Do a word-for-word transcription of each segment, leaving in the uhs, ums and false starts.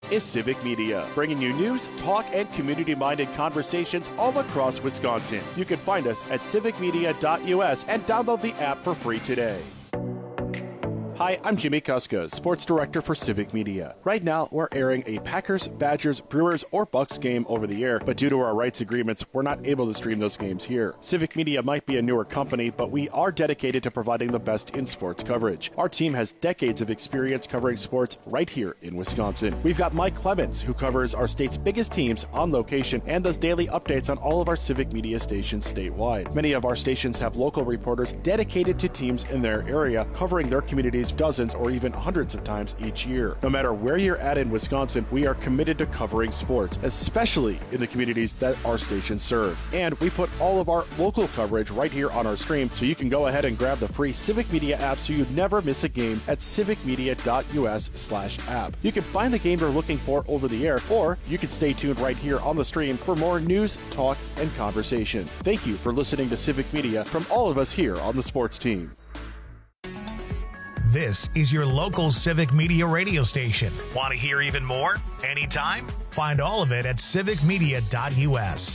Is Civic Media, bringing you news, talk, and community-minded conversations all across Wisconsin. You can find us at civic media dot u s and download the app for free today. Hi, I'm Jimmy Kuska, Sports Director for Civic Media. Right now, we're airing a Packers, Badgers, Brewers, or Bucks game over the air, but due to our rights agreements, we're not able to stream those games here. Civic Media might be a newer company, but we are dedicated to providing the best in sports coverage. Our team has decades of experience covering sports right here in Wisconsin. We've got Mike Clemens, who covers our state's biggest teams on location and does daily updates on all of our Civic Media stations statewide. Many of our stations have local reporters dedicated to teams in their area, covering their communities dozens or even hundreds of times each year. No matter where you're at in Wisconsin, we are committed to covering sports, especially in the communities that our stations serve. And we put all of our local coverage right here on our stream, so you can go ahead and grab the free Civic Media app so you never miss a game at civic media dot u s slash app. You can find the game you're looking for over the air, or you can stay tuned right here on the stream for more news, talk, and conversation. Thank you for listening to Civic Media from all of us here on the sports team. This is your local Civic Media radio station. Want to hear even more? Anytime? Find all of it at civic media dot u s.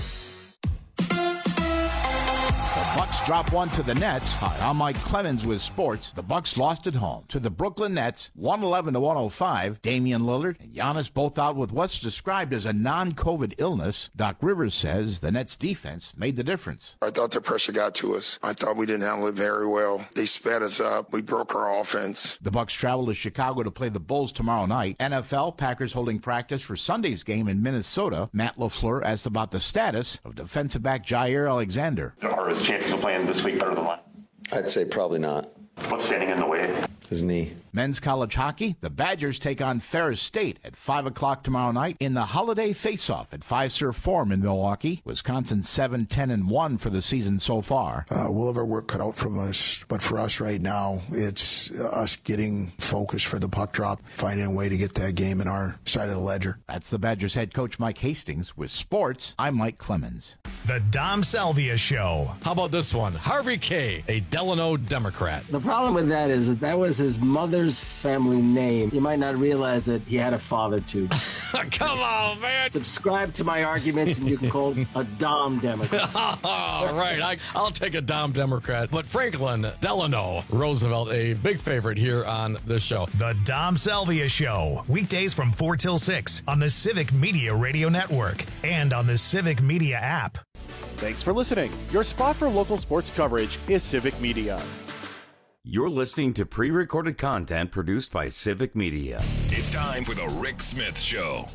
The Bucks drop one to the Nets. Hi, I'm Mike Clemens with sports. The Bucks lost at home to the Brooklyn Nets, one eleven to one oh five. Damian Lillard and Giannis both out with what's described as a non-COVID illness. Doc Rivers says the Nets defense made the difference. I thought the pressure got to us. I thought we didn't handle it very well. They sped us up. We broke our offense. The Bucks travel to Chicago to play the Bulls tomorrow night. N F L, Packers holding practice for Sunday's game in Minnesota. Matt LaFleur asked about the status of defensive back Jair Alexander. Are his chances of playing this week better than last? I'd say probably not. What's standing in the way? His knee. Men's college hockey, the Badgers take on Ferris State at five o'clock tomorrow night in the holiday face-off at Fiserv Forum in Milwaukee. Wisconsin seven ten and one for the season so far. Uh, we'll have our work cut out from us, but for us right now, it's us getting focused for the puck drop, finding a way to get that game in our side of the ledger. That's the Badgers head coach Mike Hastings. With sports, I'm Mike Clemens. The Dom Salvia Show. How about this one? Harvey Kaye, a Delano Democrat. The problem with that is that that was his mother's family name. You might not realize that he had a father, too. Come on, man. Subscribe to my arguments, and you can call him a Dom Democrat. All right, I, I'll take a Dom Democrat. But Franklin Delano Roosevelt, a big favorite here on this show. The Dom Salvia Show. Weekdays from four till six on the Civic Media Radio Network and on the Civic Media app. Thanks for listening. Your spot for local sports coverage is Civic Media. You're listening to pre-recorded content produced by Civic Media. It's time for the Rick Smith Show.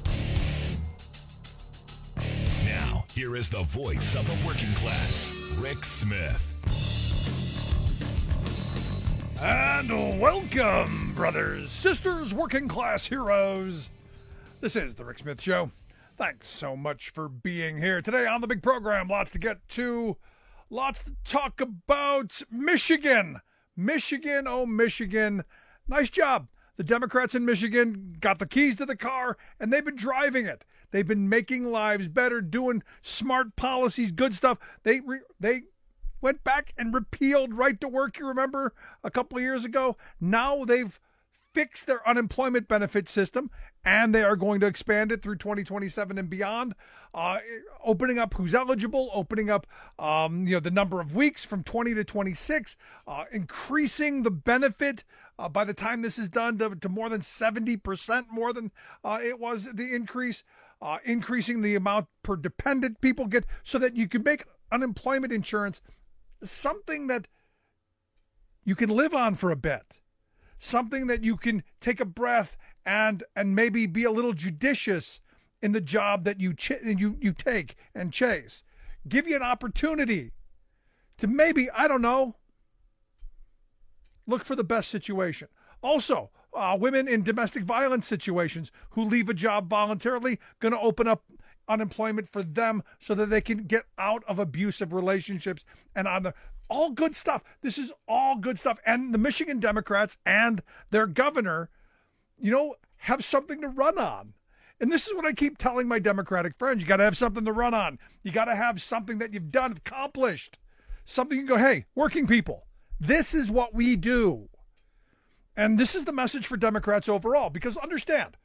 Now, here is the voice of the working class, Rick Smith. And welcome, brothers, sisters, working class heroes. This is the Rick Smith Show. Thanks so much for being here today on the big program. Lots to get to, lots to talk about. Michigan, Michigan, oh, Michigan. Nice job. The Democrats in Michigan got the keys to the car, and they've been driving it. They've been making lives better, doing smart policies, good stuff. They re- they went back and repealed right to work, you remember, a couple of years ago. Now they've fixed their unemployment benefit system, and they are going to expand it through twenty twenty-seven and beyond, uh, opening up who's eligible, opening up um, you know the number of weeks from twenty to twenty-six, uh, increasing the benefit uh, by the time this is done to, to more than seventy percent more than uh, it was the increase, uh, increasing the amount per dependent people get so that you can make unemployment insurance something that you can live on for a bit. Something that you can take a breath and and maybe be a little judicious in the job that you ch- you you take and chase. Give you an opportunity to maybe, I don't know, look for the best situation. Also, uh, women in domestic violence situations who leave a job voluntarily, going to open up unemployment for them so that they can get out of abusive relationships and on the all good stuff. This is all good stuff. And the Michigan Democrats and their governor, you know, have something to run on. And this is what I keep telling my Democratic friends. You got to have something to run on. You got to have something that you've done, accomplished. Something you can go, hey, working people, this is what we do. And this is the message for Democrats overall. Because understand,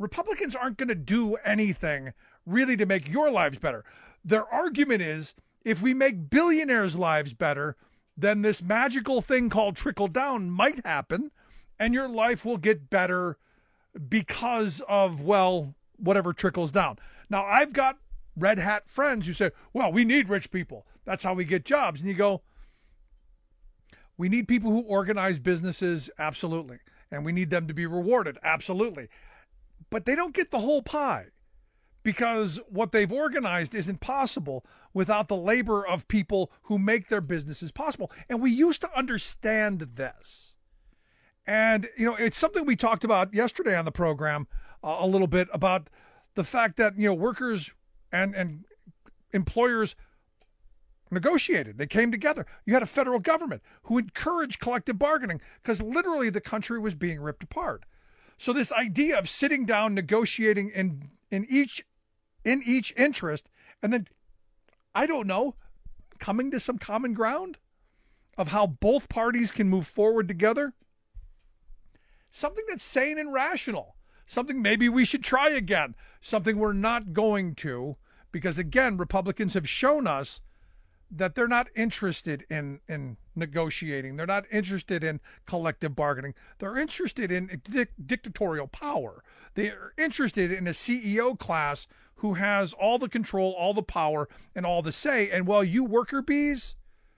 Republicans aren't going to do anything really to make your lives better. Their argument is, if we make billionaires' lives better, then this magical thing called trickle down might happen, and your life will get better because of, well, whatever trickles down. Now, I've got red hat friends who say, well, we need rich people. That's how we get jobs. And you go, we need people who organize businesses, absolutely. And we need them to be rewarded, absolutely. But they don't get the whole pie, because what they've organized isn't possible without the labor of people who make their businesses possible. And we used to understand this. And, you know, it's something we talked about yesterday on the program uh, a little bit about the fact that, you know, workers and, and employers negotiated. They came together. You had a federal government who encouraged collective bargaining because literally the country was being ripped apart. So this idea of sitting down, negotiating in, in each in each interest, and then, I don't know, coming to some common ground of how both parties can move forward together, something that's sane and rational, something maybe we should try again, something we're not going to, because again, Republicans have shown us that they're not interested in, in negotiating. They're not interested in collective bargaining. They're interested in dic- dictatorial power. They're interested in a C E O class who has all the control, all the power, and all the say. And well, you worker bees,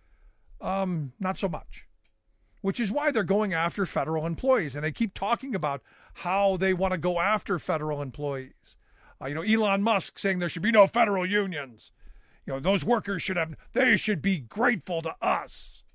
um, not so much. Which is why they're going after federal employees. And they keep talking about how they want to go after federal employees. Uh, you know, Elon Musk saying there should be no federal unions. You know, those workers should have, they should be grateful to us.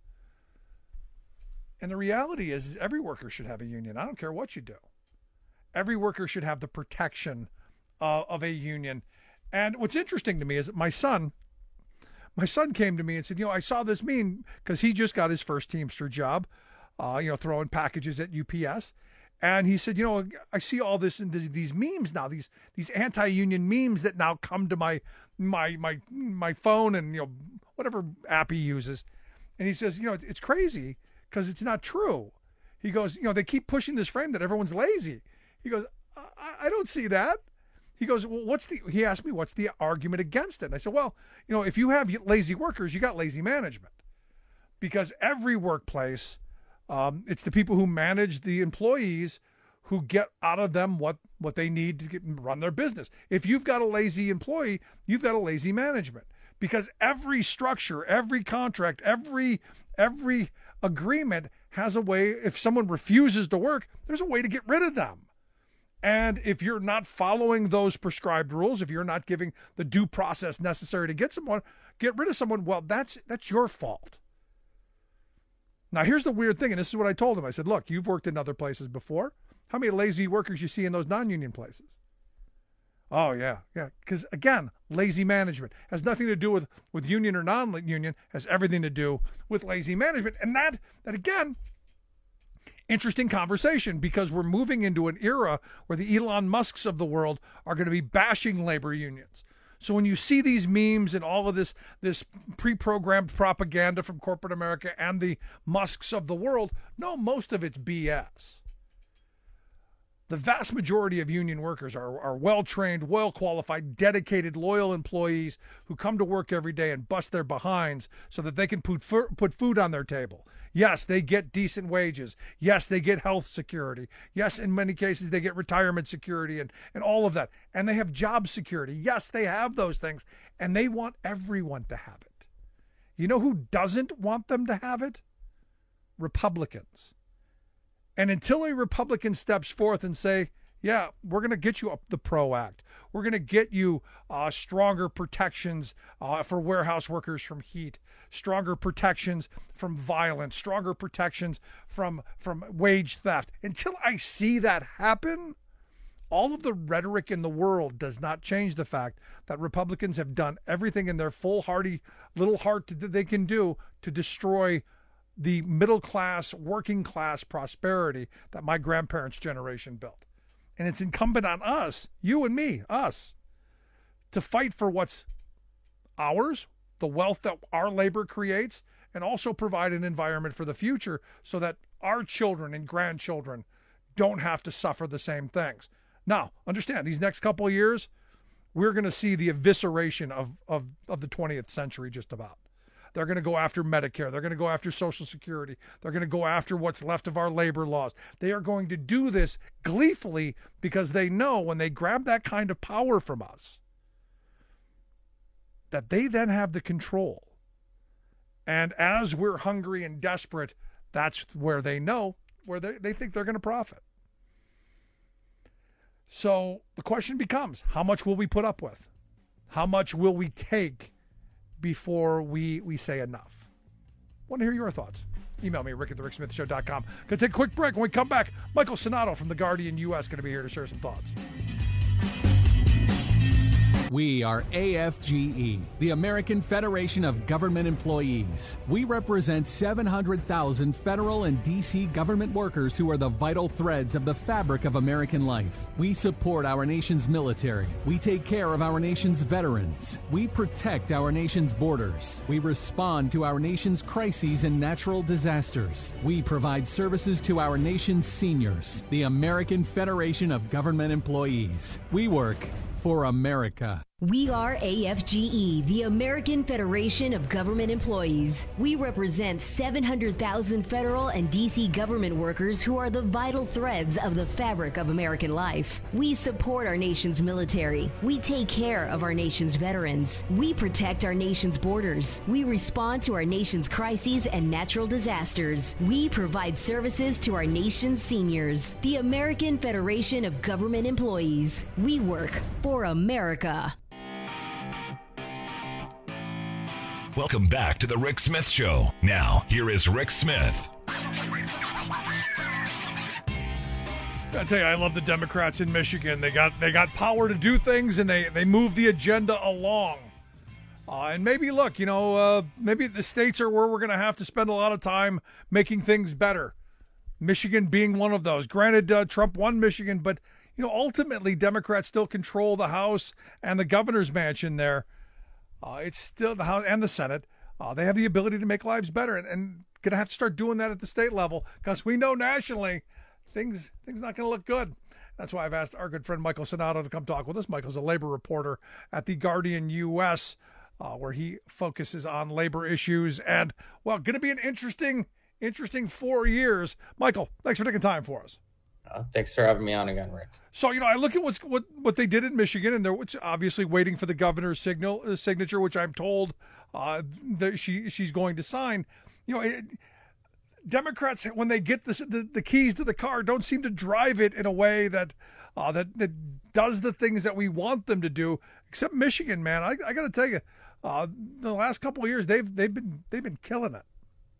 And the reality is, is every worker should have a union. I don't care what you do. Every worker should have the protection uh, of a union. And what's interesting to me is that my son, my son came to me and said, you know, I saw this meme because he just got his first Teamster job, uh, you know, throwing packages at U P S. And he said, you know, I see all this in these memes now, these these anti-union memes that now come to my my my my phone and, you know, whatever app he uses. And he says, you know, it's crazy because it's not true. He goes, you know, they keep pushing this frame that everyone's lazy. He goes, I, I don't see that. He goes, well, what's the, he asked me, what's the argument against it? And I said, well, you know, if you have lazy workers, you got lazy management. Because every workplace, um, it's the people who manage the employees who get out of them what, what they need to get, run their business. If you've got a lazy employee, you've got a lazy management. Because every structure, every contract, every every agreement has a way, if someone refuses to work, there's a way to get rid of them. And if you're not following those prescribed rules, if you're not giving the due process necessary to get someone, get rid of someone, well, that's that's your fault. Now, here's the weird thing, and this is what I told him. I said, look, you've worked in other places before. How many lazy workers you see in those non-union places? Oh, yeah, yeah. Because, again, lazy management has nothing to do with, with union or non-union, has everything to do with lazy management. And that, that again, interesting conversation, because we're moving into an era where the Elon Musks of the world are going to be bashing labor unions. So when you see these memes and all of this this pre-programmed propaganda from corporate America and the Musks of the world, no, most of it's B S. The vast majority of union workers are, are well-trained, well-qualified, dedicated, loyal employees who come to work every day and bust their behinds so that they can put, put food on their table. Yes, they get decent wages. Yes, they get health security. Yes, in many cases, they get retirement security and, and all of that. And they have job security. Yes, they have those things. And they want everyone to have it. You know who doesn't want them to have it? Republicans. And until a Republican steps forth and say, yeah, we're going to get you up the PRO Act. We're going to get you uh, stronger protections uh, for warehouse workers from heat, stronger protections from violence, stronger protections from, from wage theft. Until I see that happen, all of the rhetoric in the world does not change the fact that Republicans have done everything in their foolhardy little heart that they can do to destroy the middle class, working class prosperity that my grandparents' generation built. And it's incumbent on us, you and me, us, to fight for what's ours, the wealth that our labor creates, and also provide an environment for the future so that our children and grandchildren don't have to suffer the same things. Now, understand, these next couple of years, we're going to see the evisceration of, of, of the twentieth century just about. They're going to go after Medicare. They're going to go after Social Security. They're going to go after what's left of our labor laws. They are going to do this gleefully because they know when they grab that kind of power from us, that they then have the control. And as we're hungry and desperate, that's where they know, where they, they think they're going to profit. So the question becomes, how much will we put up with? How much will we take before we, we say enough? I want to hear your thoughts. Email me, rick at the rick smith show dot com. Going to take a quick break. When we come back, Michael Sonato from The Guardian U S going to be here to share some thoughts. We are A F G E, the American Federation of Government Employees. We represent seven hundred thousand federal and D C government workers who are the vital threads of the fabric of American life. We support our nation's military. We take care of our nation's veterans. We protect our nation's borders. We respond to our nation's crises and natural disasters. We provide services to our nation's seniors. The American Federation of Government Employees. We work for America. We are A F G E, the American Federation of Government Employees. We represent seven hundred thousand federal and D C government workers who are the vital threads of the fabric of American life. We support our nation's military. We take care of our nation's veterans. We protect our nation's borders. We respond to our nation's crises and natural disasters. We provide services to our nation's seniors. The American Federation of Government Employees. We work for America. Welcome back to the Rick Smith Show. Now, here is Rick Smith. I tell you, I love the Democrats in Michigan. They got they got power to do things, and they, they move the agenda along. Uh, and maybe, look, you know, uh, maybe the states are where we're going to have to spend a lot of time making things better. Michigan being one of those. Granted, uh, Trump won Michigan, but, you know, ultimately Democrats still control the House and the governor's mansion there. Uh, it's still the House and the Senate. Uh, they have the ability to make lives better, and, and going to have to start doing that at the state level because we know nationally things things not going to look good. That's why I've asked our good friend Michael Sonato to come talk with us. Michael's a labor reporter at The Guardian U S, uh, where he focuses on labor issues. And, well, going to be an interesting, interesting four years. Michael, thanks for taking time for us. Uh, thanks for having me on again, Rick. So, you know, I look at what's what what they did in Michigan, and they're obviously waiting for the governor's signal uh, signature, which I'm told uh, that she she's going to sign. You know, it, Democrats, when they get this, the the keys to the car, don't seem to drive it in a way that uh, that that does the things that we want them to do. Except Michigan, man, I, I got to tell you, uh, the last couple of years they've they've been they've been killing it.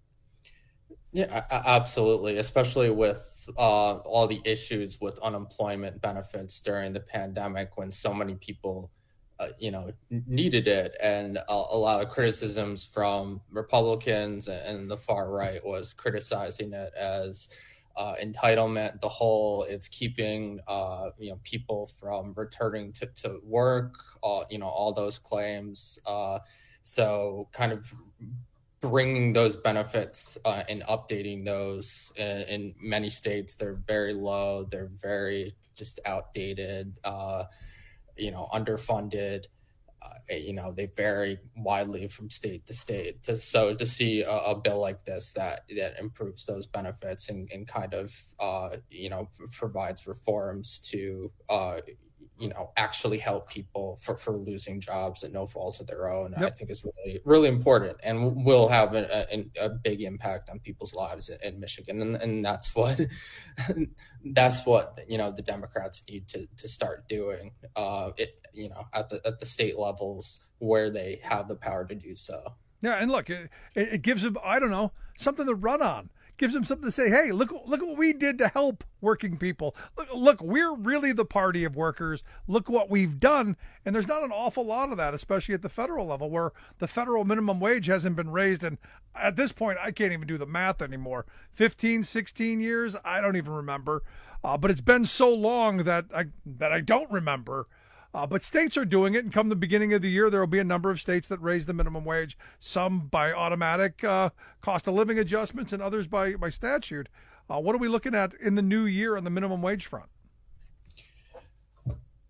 Yeah, absolutely. Especially with uh, all the issues with unemployment benefits during the pandemic, when so many people, uh, you know, needed it, and a, a lot of criticisms from Republicans and the far right was criticizing it as uh, entitlement. The whole it's keeping uh, you know people from returning to, to work. All you know, all those claims. Uh, so kind of bringing those benefits uh, and updating those in, in many states, they're very low. They're very just outdated, uh, you know, underfunded. Uh, you know, they vary widely from state to state. To, so to see a, a bill like this that that improves those benefits and, and kind of, uh, you know, provides reforms to, uh, you know, actually help people for, for losing jobs at no fault of their own, yep. I think is really, really important and will have a, a, a big impact on people's lives in, in Michigan. And, and that's what, that's what, you know, the Democrats need to, to start doing, uh, it, you know, at the, at the state levels where they have the power to do so. Yeah. And look, it, it gives them, I don't know, something to run on. Gives them something to say, hey, look, look what we did to help working people. Look, look, we're really the party of workers. Look what we've done. And there's not an awful lot of that, especially at the federal level, where the federal minimum wage hasn't been raised. And at this point, I can't even do the math anymore. fifteen, sixteen years, I don't even remember. Uh, but it's been so long that I, that I don't remember. Uh, but states are doing it, and come the beginning of the year, there will be a number of states that raise the minimum wage, some by automatic uh, cost of living adjustments and others by, by statute. Uh, what are we looking at in the new year on the minimum wage front?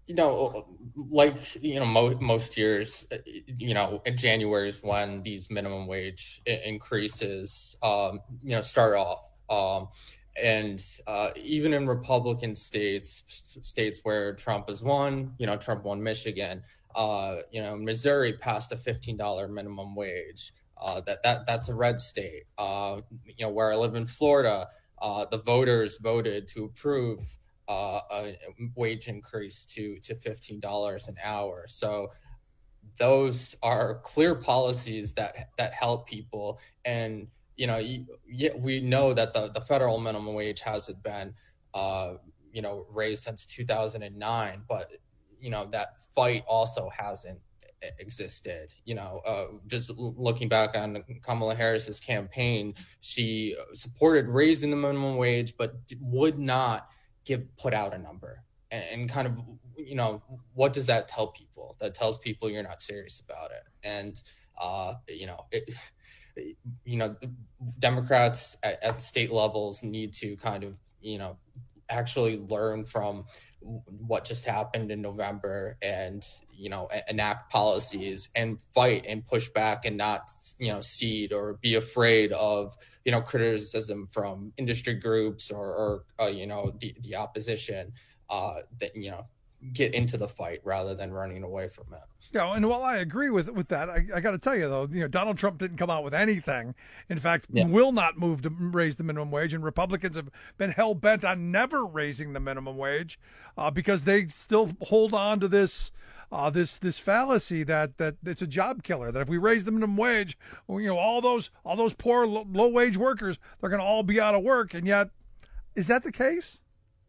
you know, like, you know, mo- most years, you know, in January is when these minimum wage increases, um, you know, start off. Um, and uh, even in Republican states, states where Trump has won, you know, Trump won Michigan, uh, you know, Missouri passed a fifteen dollars minimum wage. Uh, that that that's a red state. Uh, you know, where I live in Florida, uh, the voters voted to approve uh, a wage increase to to fifteen dollars an hour. So those are clear policies that that help people. And you know, yeah, we know that the, the federal minimum wage hasn't been, uh, you know, raised since two thousand nine, but, you know, that fight also hasn't existed. You know, uh, just looking back on Kamala Harris's campaign, she supported raising the minimum wage, but would not give put out a number. And, and kind of, you know, what does that tell people? That tells people you're not serious about it. And, uh, you know, it, you know, Democrats at, at state levels need to kind of, you know, actually learn from what just happened in November and, you know, enact policies and fight and push back and not, you know, cede or be afraid of, you know, criticism from industry groups or, or uh, you know, the, the opposition uh, that, you know, get into the fight rather than running away from it. Yeah, and while I agree with with that, I, I got to tell you though, you know, Donald Trump didn't come out with anything. In fact, yeah. will not move to raise the minimum wage, and Republicans have been hell bent on never raising the minimum wage uh, because they still hold on to this uh, this this fallacy that that it's a job killer. That if we raise the minimum wage, well, you know, all those all those poor low wage workers, they're going to all be out of work. And yet, is that the case?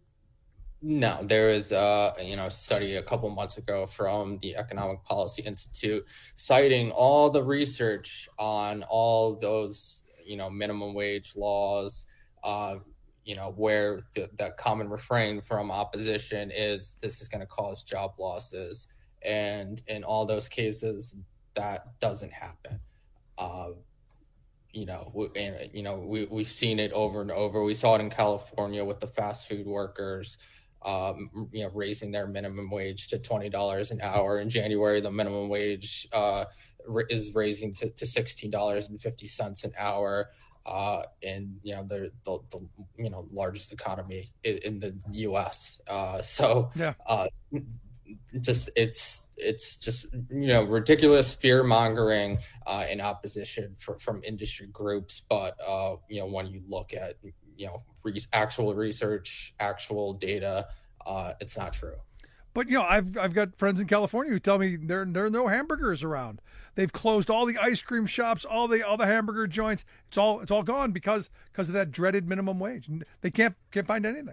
No, there was uh, you know, a study a couple months ago from the Economic Policy Institute citing all the research on all those, you know, minimum wage laws, uh, you know, where the, the common refrain from opposition is this is going to cause job losses. And in all those cases, that doesn't happen. Uh, you know, we, and, you know, we, we've seen it over and over. We saw it in California with the fast food workers. Um, you know, raising their minimum wage to twenty dollars an hour. In January, the minimum wage uh, is raising to, to sixteen dollars and fifty cents an hour. Uh, and, you know, they're the, the, you know, largest economy in, in the U S. Uh, so yeah. uh, just it's it's just, you know, ridiculous fear mongering uh, in opposition for, from industry groups. But, uh, you know, when you look at, you know, re- actual research, actual data, uh, it's not true. But, you know, I've I've got friends in California who tell me there there are no hamburgers around. They've closed all the ice cream shops, all the all the hamburger joints. It's all it's all gone because because of that dreaded minimum wage. They can't can't find anything.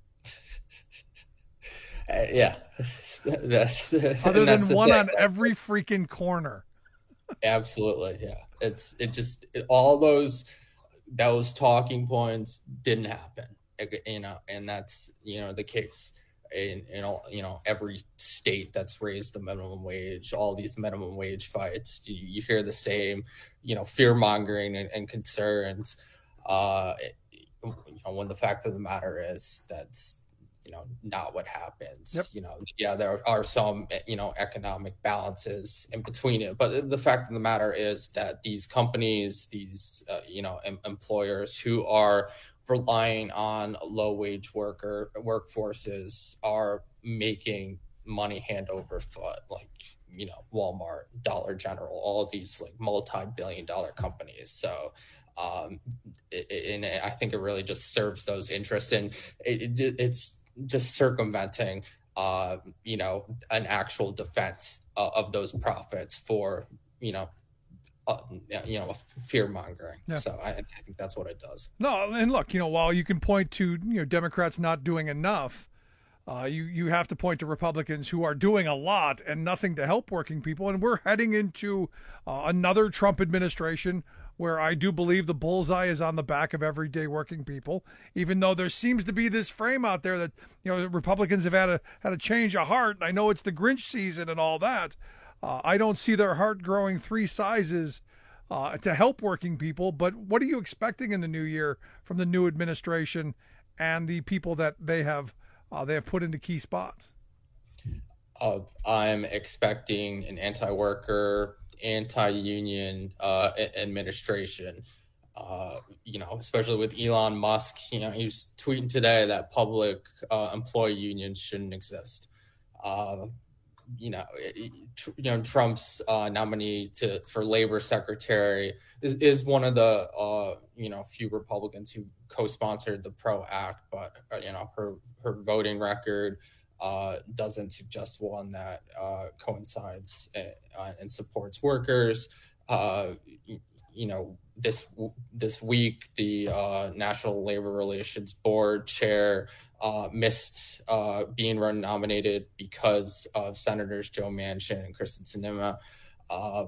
Uh, yeah, that's other that's than one on every freaking corner. Absolutely, yeah. It's it just it, all those those talking points didn't happen, you know, and that's, you know, the case in, in all, you know, every state that's raised the minimum wage. All these minimum wage fights, you, you hear the same, you know, fear mongering and, and concerns. Uh, you know, when the fact of the matter is that's, you know, not what happens. Yep. You know, yeah, there are some, you know, economic balances in between it. But the fact of the matter is that these companies, these, uh, you know, em- employers who are relying on low wage worker workforces are making money hand over foot, like, you know, Walmart, Dollar General, all of these like multi-billion dollar companies. So, um, it, and I think it really just serves those interests, and it, it, it's just circumventing, uh, you know, an actual defense uh, of those profits for, you know, uh, you know, fear mongering. Yeah. So I, I think that's what it does. No, and look, you know, while you can point to, you know, Democrats not doing enough, uh, you you have to point to Republicans who are doing a lot and nothing to help working people. And we're heading into uh, another Trump administration where I do believe the bullseye is on the back of everyday working people, even though there seems to be this frame out there that, you know, Republicans have had a had a change of heart. I know it's the Grinch season and all that. Uh, I don't see their heart growing three sizes uh, to help working people. But what are you expecting in the new year from the new administration and the people that they have uh, they have put into key spots? uh, I'm expecting an anti-worker, anti-union uh, administration. Uh, you know, especially with Elon Musk, you know, he was tweeting today that public uh, employee unions shouldn't exist. Uh, you know, it, you know, Trump's uh, nominee to for labor secretary is, is one of the uh, you know few Republicans who co-sponsored the PRO Act, but uh, you know, her her voting record uh, doesn't suggest one that uh, coincides uh, and supports workers. Uh, you know, this this week, the uh, National Labor Relations Board chair uh, missed uh, being nominated because of Senators Joe Manchin and Kristen Sinema, uh,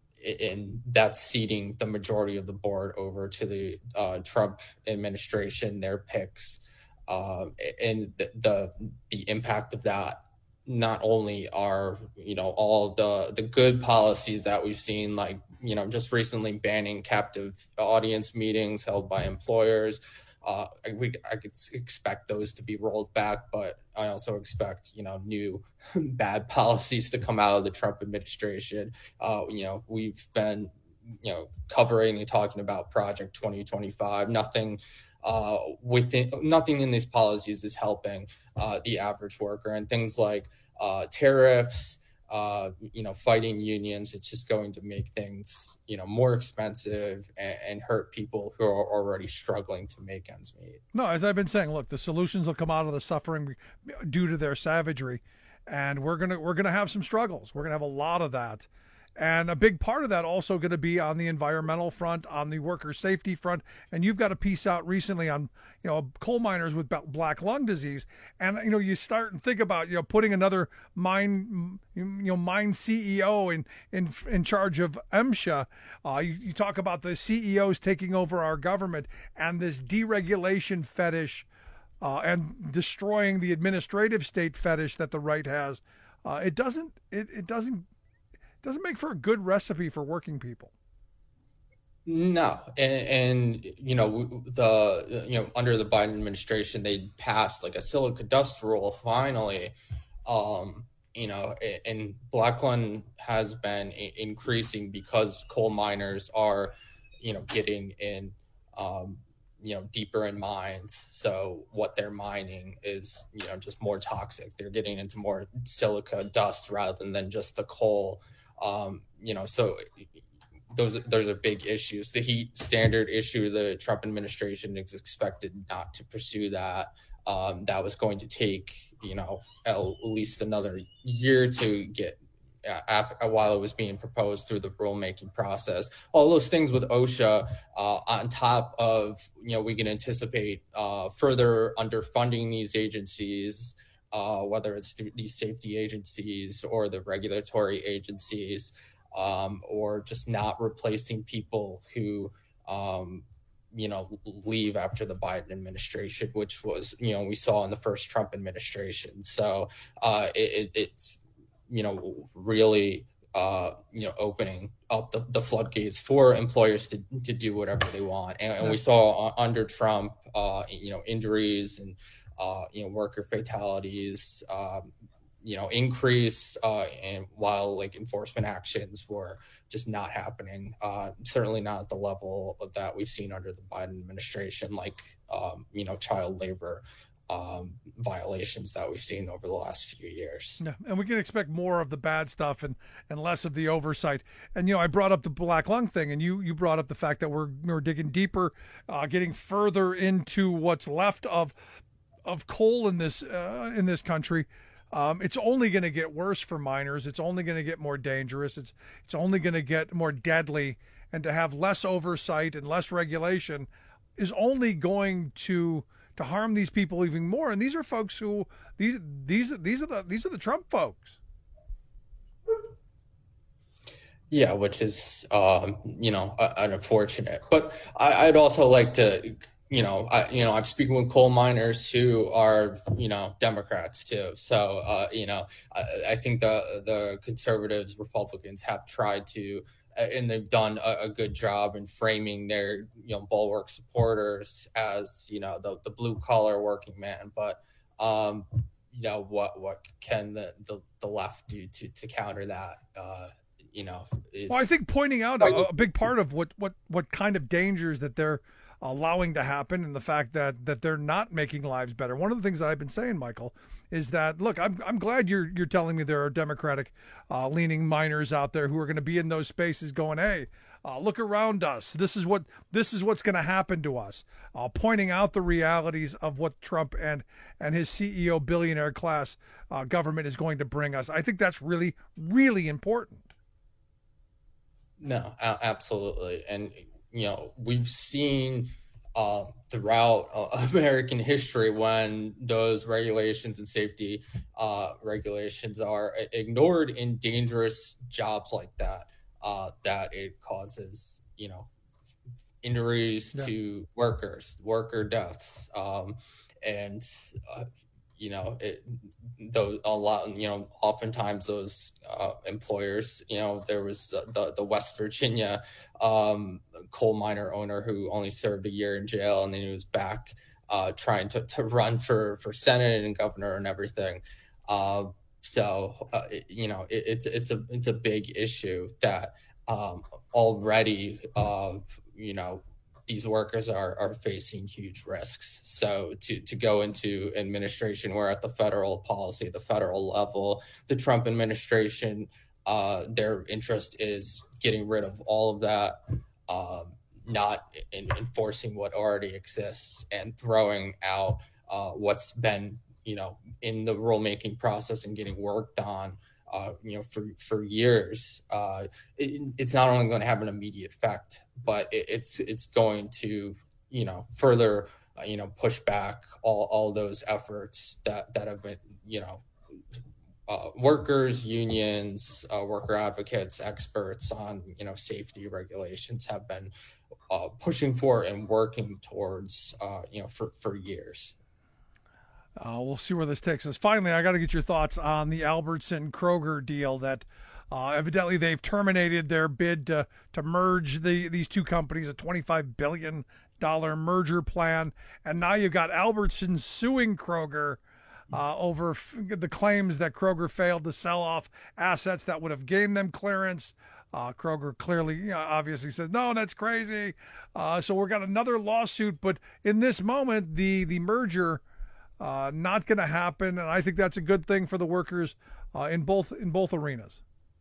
and that's ceding the majority of the board over to the uh, Trump administration, their picks, uh, and the, the the impact of that. Not only are, you know, all the, the good policies that we've seen, like, you know, just recently banning captive audience meetings held by employers. Uh, we, I could expect those to be rolled back, but I also expect, you know, new bad policies to come out of the Trump administration. Uh, you know, we've been, you know, covering and talking about Project twenty twenty-five. Nothing uh, within, nothing in these policies is helping uh, the average worker, and things like uh, tariffs, uh, you know, fighting unions. It's just going to make things, you know, more expensive and, and hurt people who are already struggling to make ends meet. No, as I've been saying, look, the solutions will come out of the suffering due to their savagery, and we're gonna we're gonna have some struggles. We're gonna have a lot of that. And a big part of that also going to be on the environmental front, on the worker safety front. And you've got a piece out recently on, you know, coal miners with black lung disease. And, you know, you start and think about, you know, putting another mine, you know, mine C E O in, in, in charge of MSHA. Uh, you, you talk about the C E Os taking over our government and this deregulation fetish uh, and destroying the administrative state fetish that the right has. Uh, it doesn't, it, it doesn't, doesn't make for a good recipe for working people. No, and, and you know the you know under the Biden administration they passed like a silica dust rule finally, um, you know, and black lung has been increasing because coal miners are, you know, getting in, um, you know, deeper in mines. So what they're mining is, you know, just more toxic. They're getting into more silica dust rather than just the coal. Um, you know, so those those are big issues. The heat standard issue, the Trump administration is expected not to pursue that. Um, that was going to take, you know, at least another year to get uh, after, while it was being proposed through the rulemaking process. All those things with OSHA, uh, on top of, you know, we can anticipate uh, further underfunding these agencies. Uh, whether it's through these safety agencies or the regulatory agencies, um, or just not replacing people who, um, you know, leave after the Biden administration, which was, you know, we saw in the first Trump administration. So uh, it, it's, you know, really, uh, you know, opening up the, the floodgates for employers to, to do whatever they want. And, and we saw uh, under Trump, uh, you know, injuries and, Uh, you know, worker fatalities, um, you know, increase, uh, and while like enforcement actions were just not happening, uh, certainly not at the level that we've seen under the Biden administration, like, um, you know, child labor um, violations that we've seen over the last few years. Yeah, and we can expect more of the bad stuff and, and less of the oversight. And, you know, I brought up the black lung thing, and you, you brought up the fact that we're, we're digging deeper, uh, getting further into what's left of of coal in this uh, in this country. Um, it's only going to get worse for miners. It's only going to get more dangerous. It's it's only going to get more deadly. And to have less oversight and less regulation is only going to to harm these people even more. And these are folks who these these these are the these are the Trump folks. Yeah, which is um, you know uh, unfortunate. But I, I'd also like to. You know, I, you know, I'm speaking with coal miners who are, you know, Democrats too. So, uh, you know, I, I think the the conservatives, Republicans have tried to, and they've done a, a good job in framing their, you know, bulwark supporters as, you know, the, the blue collar working man. But, um, you know, what what can the the, the left do to to counter that? Uh, you know, is, well, I think pointing out a, a big part of what what what kind of dangers that they're allowing to happen, and the fact that that they're not making lives better. One of the things that I've been saying, Michael, is that, look, I'm I'm glad you're you're telling me there are Democratic uh, leaning minors out there who are going to be in those spaces going, hey, uh, look around us. This is what this is what's going to happen to us. Uh, pointing out the realities of what Trump and and his C E O billionaire class uh, government is going to bring us. I think that's really, really important. No, absolutely. And, you know, we've seen uh, throughout uh, American history when those regulations and safety uh, regulations are ignored in dangerous jobs like that, uh, that it causes, you know, injuries yeah. to workers, worker deaths. Um, and, uh, you know, it, those a lot, you know, oftentimes those uh, employers, you know, there was uh, the, the West Virginia um, coal miner owner who only served a year in jail, and then he was back uh, trying to, to run for, for Senate and governor and everything. Uh, so, uh, it, you know, it, it's it's a it's a big issue that um, already, uh, you know, these workers are are facing huge risks. So to to go into administration where at the federal policy, the federal level, the Trump administration, uh, their interest is getting rid of all of that, um, not in, enforcing what already exists and throwing out uh, what's been, you know, in the rulemaking process and getting worked on Uh, you know, for, for years. Uh, it, it's not only going to have an immediate effect, but it, it's it's going to, you know, further, uh, you know, push back all, all those efforts that, that have been, you know, uh, workers, unions, uh, worker advocates, experts on, you know, safety regulations have been uh, pushing for and working towards, uh, you know, for, for years. Uh, we'll see where this takes us. Finally, I got to get your thoughts on the Albertson Kroger deal that uh, evidently they've terminated their bid to, to merge the these two companies, a twenty-five billion dollars merger plan. And now you've got Albertson suing Kroger uh, over f- the claims that Kroger failed to sell off assets that would have gained them clearance. Uh, Kroger clearly, you know, obviously says, no, that's crazy. Uh, so we've got another lawsuit. But in this moment, the, the merger Uh, not going to happen, and I think that's a good thing for the workers uh, in both in both arenas.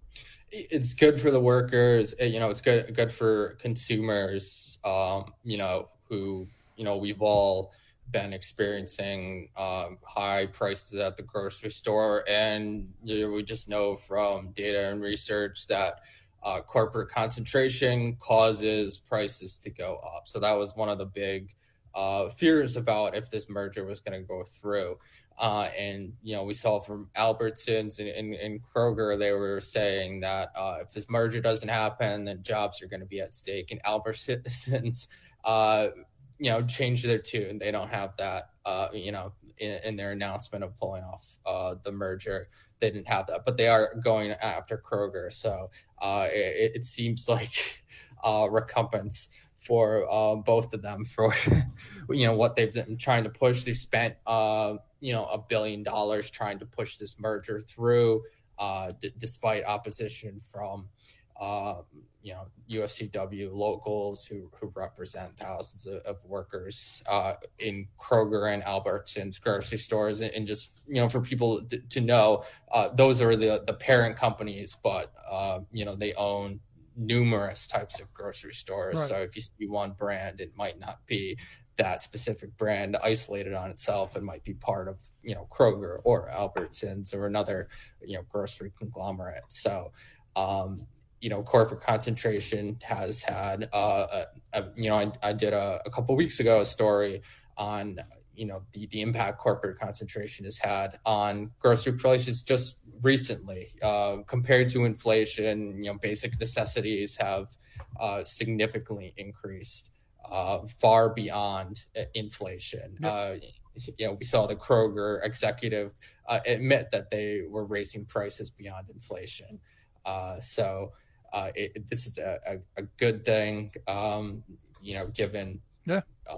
It's good for the workers, you know. It's good good for consumers, um, you know, who you know we've all been experiencing um, high prices at the grocery store, and you know, we just know from data and research that uh, corporate concentration causes prices to go up. So that was one of the big Uh, fears about if this merger was going to go through. Uh, and, you know, we saw from Albertsons and, and, and Kroger, they were saying that uh, if this merger doesn't happen, then jobs are going to be at stake. And Albertsons, uh, you know, changed their tune. They don't have that, uh, you know, in, in their announcement of pulling off uh, the merger. They didn't have that, but they are going after Kroger. So uh, it, it seems like uh, recompense for uh, both of them for, you know, what they've been trying to push. They've spent, uh, you know, a billion dollars trying to push this merger through, uh, d- despite opposition from, uh, you know, U F C W locals who, who represent thousands of, of workers uh, in Kroger and Albertsons grocery stores. And, and just, you know, for people to, to know, uh, those are the, the parent companies, but, uh, you know, they own numerous types of grocery stores. Right. So if you see one brand, it might not be that specific brand isolated on itself. It might be part of, you know, Kroger or Albertsons or another, you know, grocery conglomerate. So, um, you know, corporate concentration has had, uh, a, a, you know, I, I did a, a couple of weeks ago a story on, you know, the, the impact corporate concentration has had on grocery prices just recently, uh, compared to inflation. You know, basic necessities have uh, significantly increased, uh, far beyond uh, inflation. Yep. Uh, you know, we saw the Kroger executive uh, admit that they were raising prices beyond inflation. Uh, so uh, it, this is a, a, a good thing, um, you know, given yeah. uh,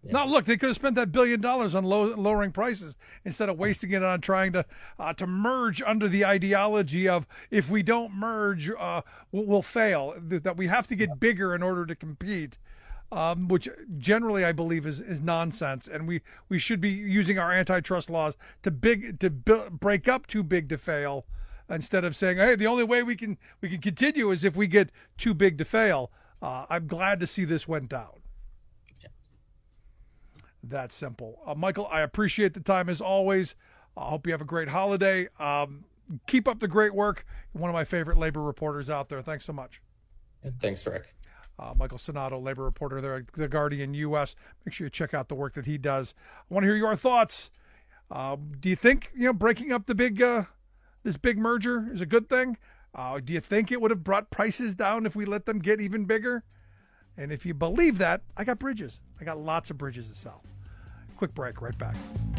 Yeah. No, look, they could have spent that billion dollars on low, lowering prices instead of wasting it on trying to uh, to merge under the ideology of if we don't merge, uh, we'll, we'll fail, that we have to get bigger in order to compete. Um, which generally I believe is, is nonsense, and we, we should be using our antitrust laws to big to bu- break up too big to fail, instead of saying, hey, the only way we can we can continue is if we get too big to fail. Uh, I'm glad to see this went down. Yeah. That simple. Uh, Michael, I appreciate the time as always. I hope you have a great holiday. Um, keep up the great work. You're one of my favorite labor reporters out there. Thanks so much. Thanks, Rick. Uh, Michael Sonato, labor reporter there at The Guardian U S. Make sure you check out the work that he does. I want to hear your thoughts. Uh, do you think, you know, breaking up the big, uh, this big merger is a good thing? Uh, do you think it would have brought prices down if we let them get even bigger? And if you believe that, I got bridges. I got lots of bridges to sell. Quick break, right back.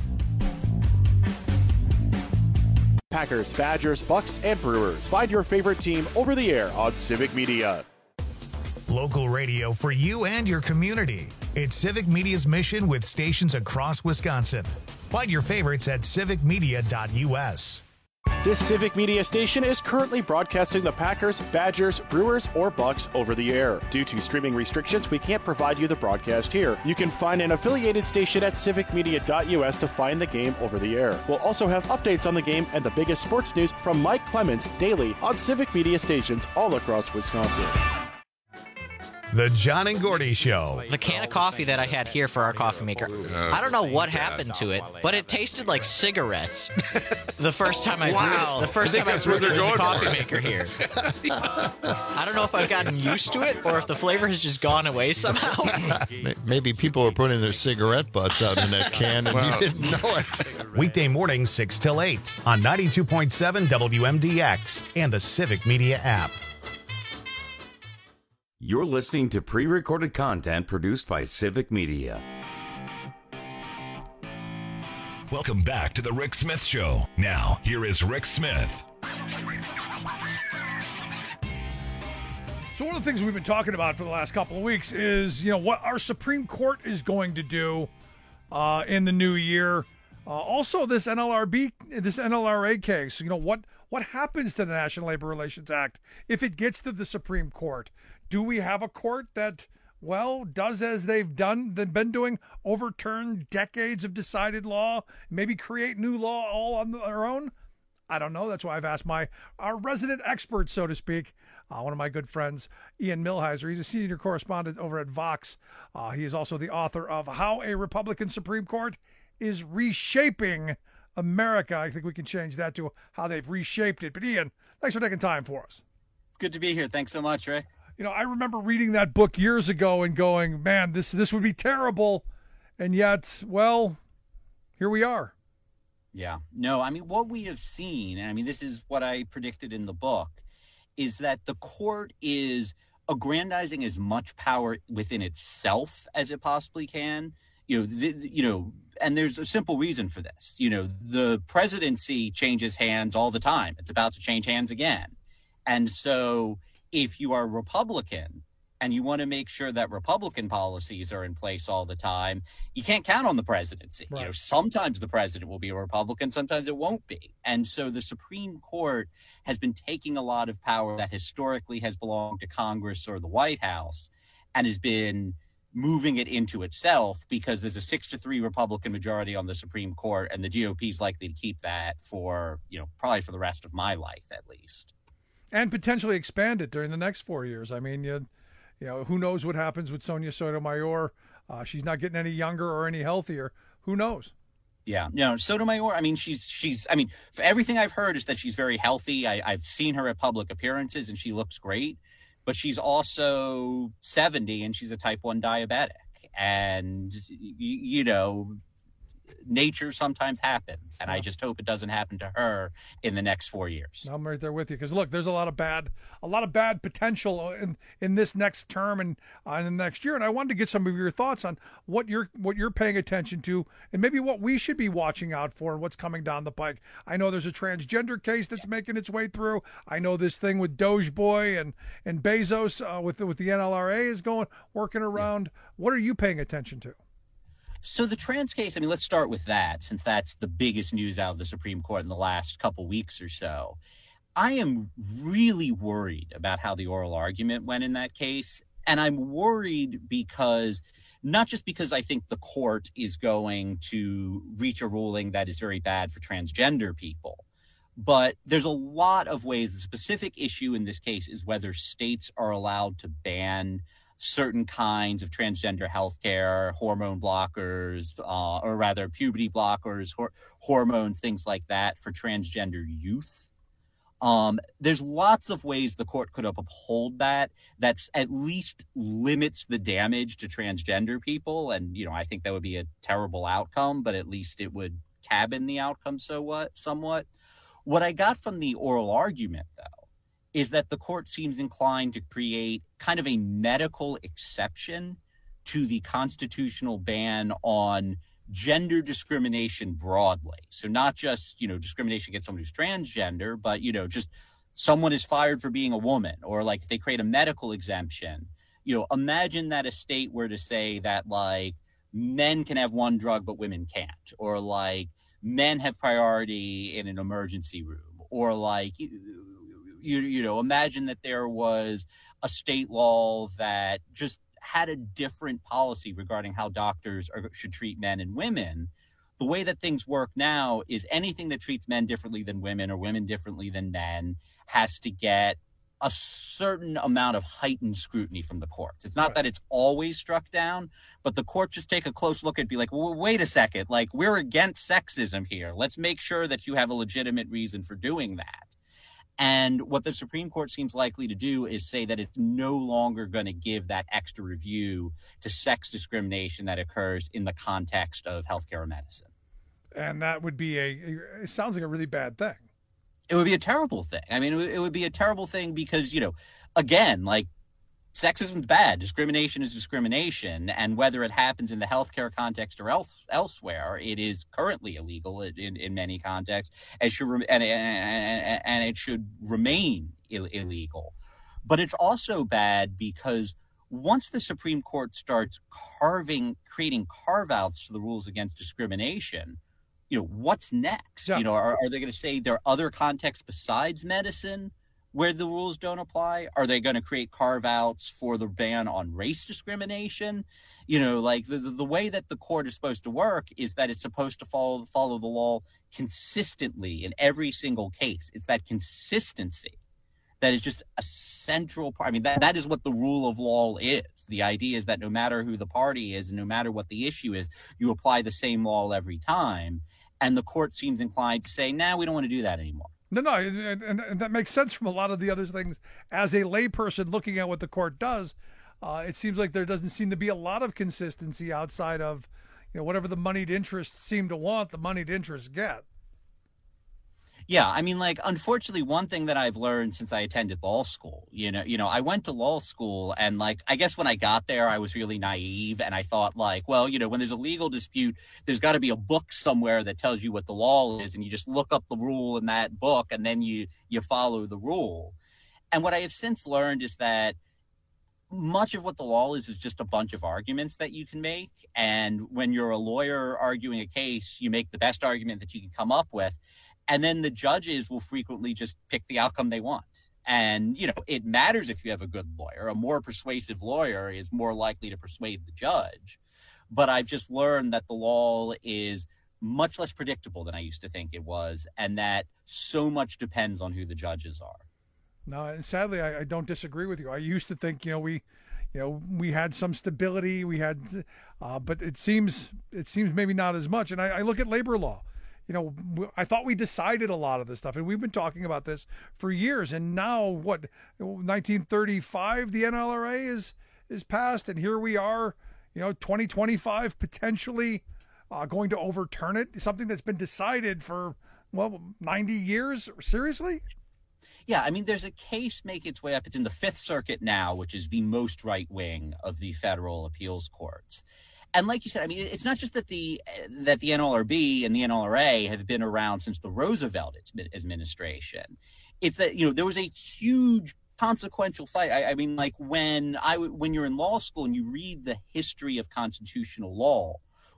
Packers, Badgers, Bucks, and Brewers. Find your favorite team over the air on Civic Media. Local radio for you and your community. It's Civic Media's mission with stations across Wisconsin. Find your favorites at civic media dot u s. This Civic Media station is currently broadcasting the Packers, Badgers, Brewers, or Bucks over the air. Due to streaming restrictions, we can't provide you the broadcast here. You can find an affiliated station at civic media dot u s to find the game over the air. We'll also have updates on the game and the biggest sports news from Mike Clemens daily on Civic Media stations all across Wisconsin. The John and Gordy Show. The can of coffee that I had here for our coffee maker, I don't know what happened to it, but it tasted like cigarettes. The first time I wow. brewed, the first time I brewed the coffee maker here. I don't know if I've gotten used to it or if the flavor has just gone away somehow. Maybe people were putting their cigarette butts out in that can and wow. you didn't know it. Weekday mornings six till eight on ninety-two point seven W M D X and the Civic Media app. You're listening to pre-recorded content produced by Civic Media. Welcome back to the Rick Smith Show. Now, here is Rick Smith. So one of the things we've been talking about for the last couple of weeks is, you know, what our Supreme Court is going to do uh, in the new year. Uh, also, this N L R B, this N L R A case, you know, what what happens to the National Labor Relations Act if it gets to the Supreme Court? Do we have a court that, well, does as they've done, they've been doing, overturn decades of decided law, maybe create new law all on their own? I don't know. That's why I've asked my our resident expert, so to speak, uh, one of my good friends, Ian Millhiser. He's a senior correspondent over at Vox. Uh, he is also the author of How a Republican Supreme Court is Reshaping America. I think we can change that to how they've reshaped it. But Ian, thanks for taking time for us. It's good to be here. Thanks so much, Rick. You know, I remember reading that book years ago and going, man, this this would be terrible. And yet, well, here we are. Yeah. No, I mean, what we have seen, and I mean, this is what I predicted in the book, is that the court is aggrandizing as much power within itself as it possibly can. You know, the, you know, and there's a simple reason for this. You know, the presidency changes hands all the time. It's about to change hands again. And so if you are a Republican and you want to make sure that Republican policies are in place all the time, you can't count on the presidency. Right. You know, sometimes the president will be a Republican, sometimes it won't be. And so the Supreme Court has been taking a lot of power that historically has belonged to Congress or the White House and has been moving it into itself because there's a six to three Republican majority on the Supreme Court, and the G O P is likely to keep that for, you know, probably for the rest of my life at least. And potentially expand it during the next four years. I mean, you, you know, who knows what happens with Sonia Sotomayor? Uh, she's not getting any younger or any healthier. Who knows? Yeah, no, Sotomayor, I mean, she's, she's, I mean, for everything I've heard is that she's very healthy. I, I've seen her at public appearances and she looks great, but she's also seventy and she's a type one diabetic. And, you, you know, nature sometimes happens, and I just hope it doesn't happen to her in the next four years. I'm right there with you because look, there's a lot of bad, a lot of bad potential in in this next term and uh, in the next year. And I wanted to get some of your thoughts on what you're what you're paying attention to, and maybe what we should be watching out for, and what's coming down the pike. I know there's a transgender case that's making its way through. I know this thing with Doge Boy and and Bezos uh, with the, with the N L R A is going working around. Yeah. What are you paying attention to? So the trans case, I mean, let's start with that, since that's the biggest news out of the Supreme Court in the last couple weeks or so. I am really worried about how the oral argument went in that case. And I'm worried because, not just because I think the court is going to reach a ruling that is very bad for transgender people, but there's a lot of ways. The specific issue in this case is whether states are allowed to ban certain kinds of transgender healthcare, hormone blockers, uh, or rather puberty blockers, hor- hormones, things like that for transgender youth. Um, there's lots of ways the court could uphold that. That's at least limits the damage to transgender people. And, you know, I think that would be a terrible outcome, but at least it would cabin the outcome so what, somewhat. What I got from the oral argument, though, is that the court seems inclined to create kind of a medical exception to the constitutional ban on gender discrimination broadly. So not just, you know, discrimination against someone who's transgender, but, you know, just someone is fired for being a woman, or like if they create a medical exemption. You know, imagine that a state were to say that, like, men can have one drug, but women can't, or like men have priority in an emergency room, or like, you, you, you know, imagine that there was a state law that just had a different policy regarding how doctors are, should treat men and women. The way that things work now is anything that treats men differently than women or women differently than men has to get a certain amount of heightened scrutiny from the courts. It's not right. that it's always struck down, but the court just take a close look and be like, well, wait a second, like, we're against sexism here. Let's make sure that you have a legitimate reason for doing that. And what the Supreme Court seems likely to do is say that it's no longer going to give that extra review to sex discrimination that occurs in the context of healthcare or medicine. And that would be a, it sounds like a really bad thing. It would be a terrible thing. I mean, it would be a terrible thing because, you know, again, like, sexism is bad. Discrimination is discrimination. And whether it happens in the healthcare context or else, elsewhere, it is currently illegal in, in many contexts, and, should, and, and, and it should remain Ill, illegal. But it's also bad because once the Supreme Court starts carving, creating carve-outs to the rules against discrimination, you know, what's next? Yeah. You know, are, are they going to say there are other contexts besides medicine where the rules don't apply? Are they going to create carve-outs for the ban on race discrimination? You know, like the, the way that the court is supposed to work is that it's supposed to follow, follow the law consistently in every single case. It's that consistency that is just a central part. I mean, that, that is what the rule of law is. The idea is that no matter who the party is, and no matter what the issue is, you apply the same law every time. And the court seems inclined to say, nah, we don't want to do that anymore. No, no, and, and, and that makes sense from a lot of the other things. As a layperson looking at what the court does, uh, it seems like there doesn't seem to be a lot of consistency outside of, you know, whatever the moneyed interests seem to want, the moneyed interests get. Yeah, I mean, like, unfortunately, one thing that I've learned since I attended law school, you know, you know, I went to law school and, like, I guess when I got there, I was really naive and I thought, like, well, you know, when there's a legal dispute, there's got to be a book somewhere that tells you what the law is, and you just look up the rule in that book and then you you follow the rule. And what I have since learned is that much of what the law is is just a bunch of arguments that you can make. And when you're a lawyer arguing a case, you make the best argument that you can come up with. And then the judges will frequently just pick the outcome they want. And, you know, it matters if you have a good lawyer. A more persuasive lawyer is more likely to persuade the judge. But I've just learned that the law is much less predictable than I used to think it was, and that so much depends on who the judges are. No, and sadly, I, I don't disagree with you. I used to think, you know, we, you know, we had some stability, we had, uh, but it seems, it seems maybe not as much. And I, I look at labor law. You know, I thought we decided a lot of this stuff, and we've been talking about this for years. And now, what, nineteen thirty-five, the N L R A is is passed, and here we are, you know, twenty twenty-five potentially uh, going to overturn it. Something that's been decided for, well, ninety years. Seriously? Yeah, I mean, there's a case making its way up. It's in the Fifth Circuit now, which is the most right wing of the federal appeals courts. And like you said, I mean, it's not just that the that the N L R B and the N L R A have been around since the Roosevelt administration. It's that, you know, there was a huge consequential fight. I, I mean, like when I when you're in law school and you read the history of constitutional law,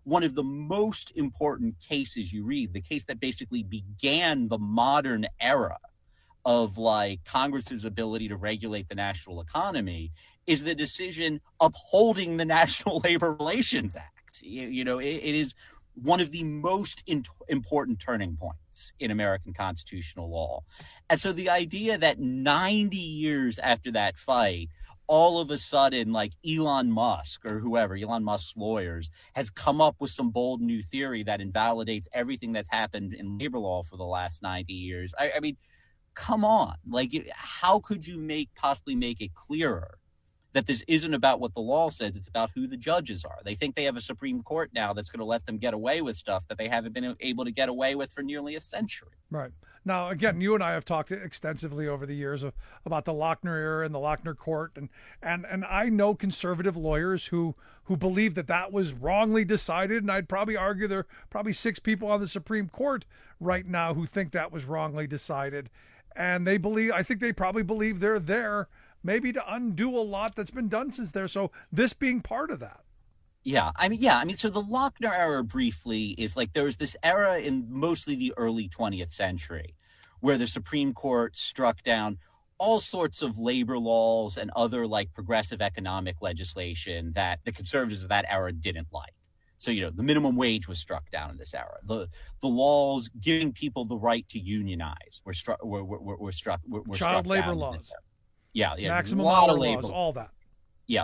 one of the most important cases you read, the case that basically began the modern era of like Congress's ability to regulate the national economy, is the decision upholding the National Labor Relations Act. You, you know, it, it is one of the most in, important turning points in American constitutional law. And so the idea that ninety years after that fight, all of a sudden, like Elon Musk or whoever, Elon Musk's lawyers, has come up with some bold new theory that invalidates everything that's happened in labor law for the last ninety years. I, I mean, come on. Like, how could you make possibly make it clearer that this isn't about what the law says, it's about who the judges are? They think they have a Supreme Court now that's going to let them get away with stuff that they haven't been able to get away with for nearly a century. Right. Now, again, you and I have talked extensively over the years of, about the Lochner era and the Lochner court. And, and, and I know conservative lawyers who, who believe that that was wrongly decided. And I'd probably argue there are probably six people on the Supreme Court right now who think that was wrongly decided. And they believe, I think they probably believe they're there maybe to undo a lot that's been done since there. So this being part of that. Yeah, I mean, yeah, I mean, so the Lochner era briefly is like there was this era in mostly the early twentieth century where the Supreme Court struck down all sorts of labor laws and other like progressive economic legislation that the conservatives of that era didn't like. So, you know, the minimum wage was struck down in this era. The the laws giving people the right to unionize were struck were, were, were struck were, were child struck labor down laws. Yeah, yeah, maximum a lot hour of labor laws, all that. Yeah.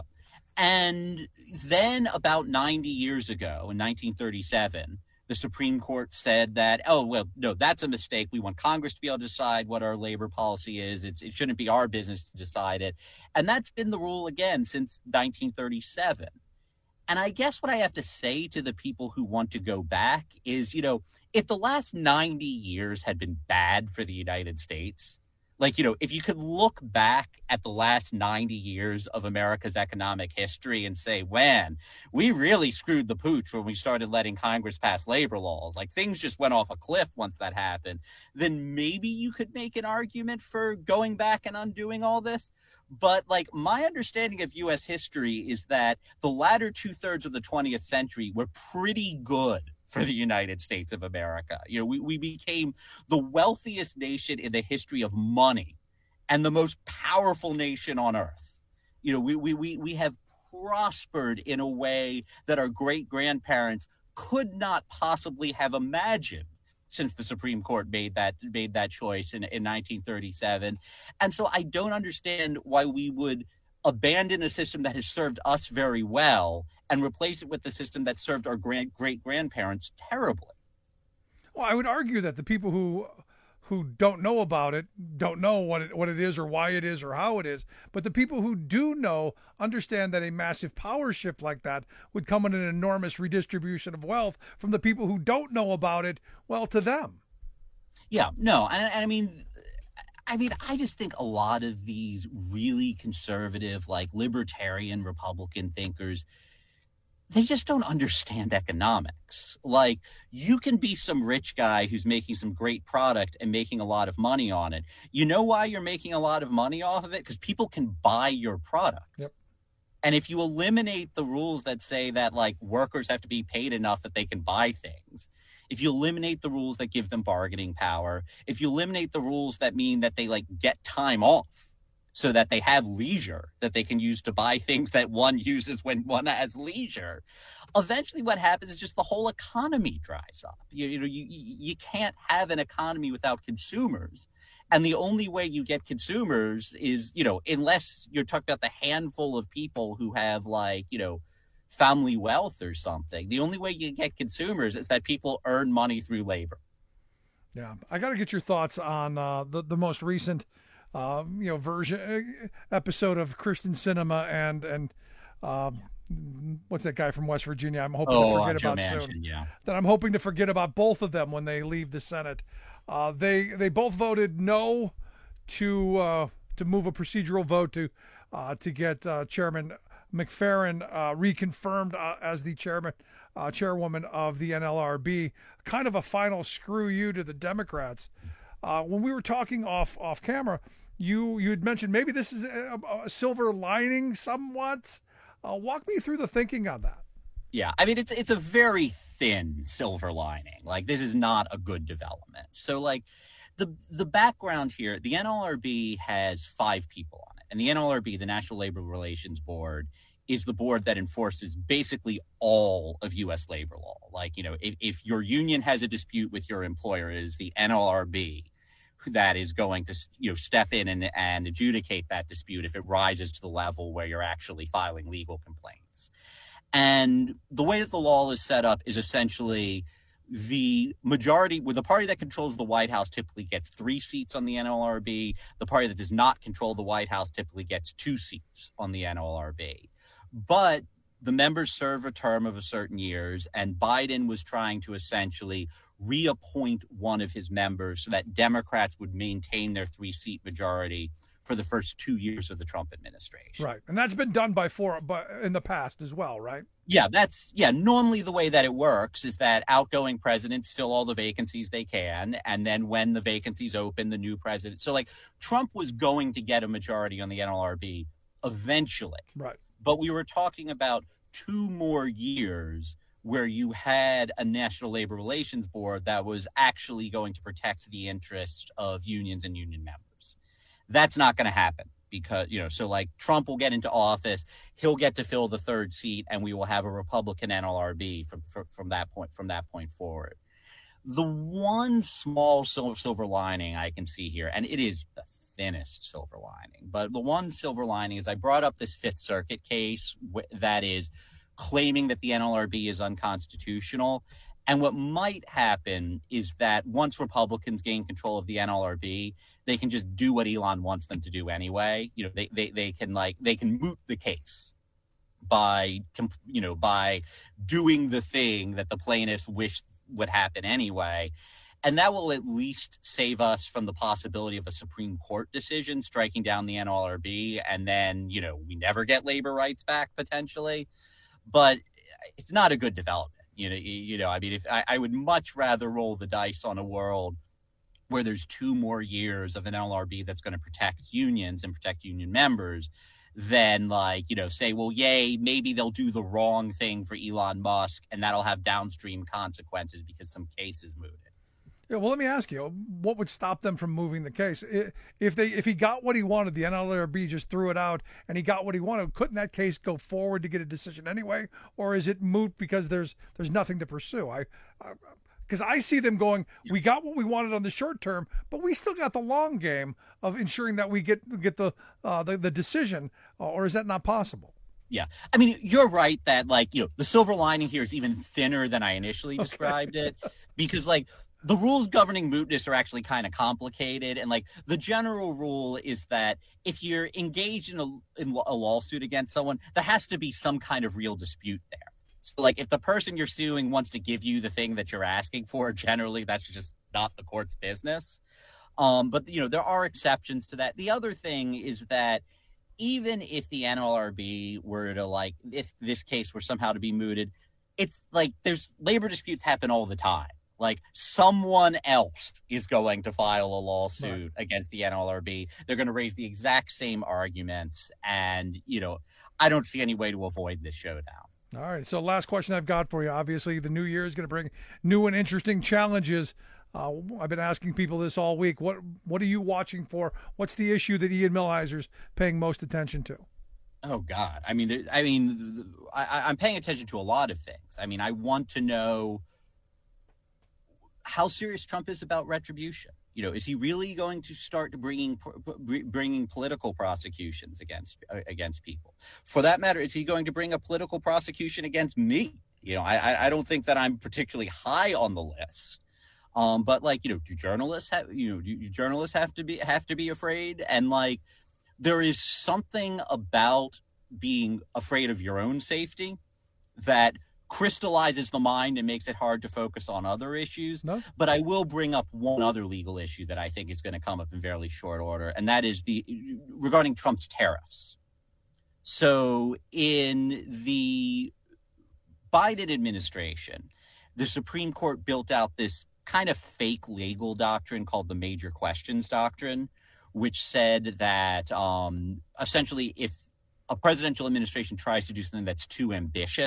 And then about ninety years ago, in nineteen thirty-seven, the Supreme Court said that, oh, well, no, that's a mistake. We want Congress to be able to decide what our labor policy is. It's, it shouldn't be our business to decide it. And that's been the rule again since nineteen thirty-seven. And I guess what I have to say to the people who want to go back is, you know, if the last ninety years had been bad for the United States, like, you know, if you could look back at the last ninety years of America's economic history and say, man, we really screwed the pooch when we started letting Congress pass labor laws, like things just went off a cliff once that happened, then maybe you could make an argument for going back and undoing all this. But like my understanding of U S history is that the latter two thirds of the twentieth century were pretty good for the United States of America. You know, we, we became the wealthiest nation in the history of money and the most powerful nation on earth. You know, we we we, we have prospered in a way that our great-grandparents could not possibly have imagined since the Supreme Court made that made that choice in, in nineteen thirty-seven. And so I don't understand why we would abandon a system that has served us very well and replace it with a system that served our grand, great-grandparents terribly. Well, I would argue that the people who who don't know about it don't know what it, what it is or why it is or how it is. But the people who do know understand that a massive power shift like that would come in an enormous redistribution of wealth from the people who don't know about it, well, to them. Yeah, no, and, and I mean... I mean, I just think a lot of these really conservative, like libertarian Republican thinkers, they just don't understand economics. Like, you can be some rich guy who's making some great product and making a lot of money on it. You know why you're making a lot of money off of it? Because people can buy your product. Yep. And if you eliminate the rules that say that, like, workers have to be paid enough that they can buy things, if you eliminate the rules that give them bargaining power, if you eliminate the rules that mean that they like get time off so that they have leisure that they can use to buy things that one uses when one has leisure, eventually what happens is just the whole economy dries up. You, you know, you, you can't have an economy without consumers. And the only way you get consumers is, you know, unless you're talking about the handful of people who have like, you know, family wealth or something. The only way you get consumers is that people earn money through labor. Yeah, I got to get your thoughts on uh, the the most recent, uh, you know, version episode of Christian Cinema and and um, what's that guy from West Virginia? I'm hoping oh, to forget uh, Joe about Manchin, soon. Yeah. That I'm hoping to forget about both of them when they leave the Senate. Uh, they they both voted no to uh, to move a procedural vote to uh, to get uh, Chairman McFerrin uh, reconfirmed uh, as the chairman, uh, chairwoman of the N L R B, kind of a final screw you to the Democrats. Uh, when we were talking off off camera, you you had mentioned maybe this is a, a silver lining somewhat. Uh, walk me through the thinking on that. Yeah, I mean, it's it's a very thin silver lining. Like, this is not a good development. So, like, the the background here, the N L R B has five people on it. And the N L R B, the National Labor Relations Board, is the board that enforces basically all of U S labor law. Like, you know, if, if your union has a dispute with your employer, it is the N L R B that is going to, you know, step in and, and adjudicate that dispute if it rises to the level where you're actually filing legal complaints. And the way that the law is set up is essentially the majority, with the party that controls the White House typically gets three seats on the N L R B. The party that does not control the White House typically gets two seats on the N L R B. But the members serve a term of a certain years, and Biden was trying to essentially reappoint one of his members so that Democrats would maintain their three-seat majority for the first two years of the Trump administration. Right. And that's been done by four but in the past as well, right? Yeah, that's yeah. Normally the way that it works is that outgoing presidents fill all the vacancies they can. And then when the vacancies open, the new president. So like Trump was going to get a majority on the N L R B eventually. Right. But we were talking about two more years where you had a National Labor Relations Board that was actually going to protect the interests of unions and union members. That's not going to happen because, you know, so like Trump will get into office, he'll get to fill the third seat, and we will have a Republican N L R B from, from, from that point, from that point forward. The one small silver, silver lining I can see here, and it is the thinnest silver lining, but the one silver lining is I brought up this Fifth Circuit case w- that is claiming that the N L R B is unconstitutional. And what might happen is that once Republicans gain control of the N L R B, they can just do what Elon wants them to do anyway. You know, they they they can like they can moot the case by you know by doing the thing that the plaintiffs wish would happen anyway. And that will at least save us from the possibility of a Supreme Court decision striking down the N L R B, and then, you know, we never get labor rights back potentially. But it's not a good development. You know, you, you know, I mean, if I, I would much rather roll the dice on a world where there's two more years of an N L R B that's going to protect unions and protect union members than like, you know, say, well, yay, maybe they'll do the wrong thing for Elon Musk and that'll have downstream consequences because some case is mooted. Yeah, well, let me ask you, what would stop them from moving the case? If they, if he got what he wanted, the N L R B just threw it out and he got what he wanted, couldn't that case go forward to get a decision anyway? Or is it moot because there's there's nothing to pursue? I, because I, I see them going, we got what we wanted on the short term, but we still got the long game of ensuring that we get get the uh, the, the decision, or is that not possible? Yeah. I mean, you're right that, like, you know, the silver lining here is even thinner than I initially described okay. it, because, like, the rules governing mootness are actually kind of complicated. And like the general rule is that if you're engaged in a, in a lawsuit against someone, there has to be some kind of real dispute there. So like if the person you're suing wants to give you the thing that you're asking for, generally that's just not the court's business. Um, but, you know, there are exceptions to that. The other thing is that even if the N L R B were to like, if this case were somehow to be mooted, it's like there's labor disputes happen all the time. Like someone else is going to file a lawsuit right. against the N L R B. They're going to raise the exact same arguments. And, you know, I don't see any way to avoid this showdown. All right. So last question I've got for you. Obviously, the new year is going to bring new and interesting challenges. Uh, I've been asking people this all week. What what are you watching for? What's the issue that Ian Millhiser's paying most attention to? Oh, God. I mean, there, I mean, I, I'm paying attention to a lot of things. I mean, I want to know how serious Trump is about retribution. You know, is he really going to start bringing bringing political prosecutions against against people? For that matter, is he going to bring a political prosecution against me? You know, I I don't think that I'm particularly high on the list. Um, but like, you know, do journalists have you know do journalists have to be have to be afraid? And like, there is something about being afraid of your own safety that crystallizes the mind and makes it hard to focus on other issues. No. But I will bring up one other legal issue that I think is going to come up in fairly short order, and that is the regarding Trump's tariffs. So in the Biden administration, the Supreme Court built out this kind of fake legal doctrine called the Major Questions Doctrine, which said that um, essentially if a presidential administration tries to do something that's too ambitious,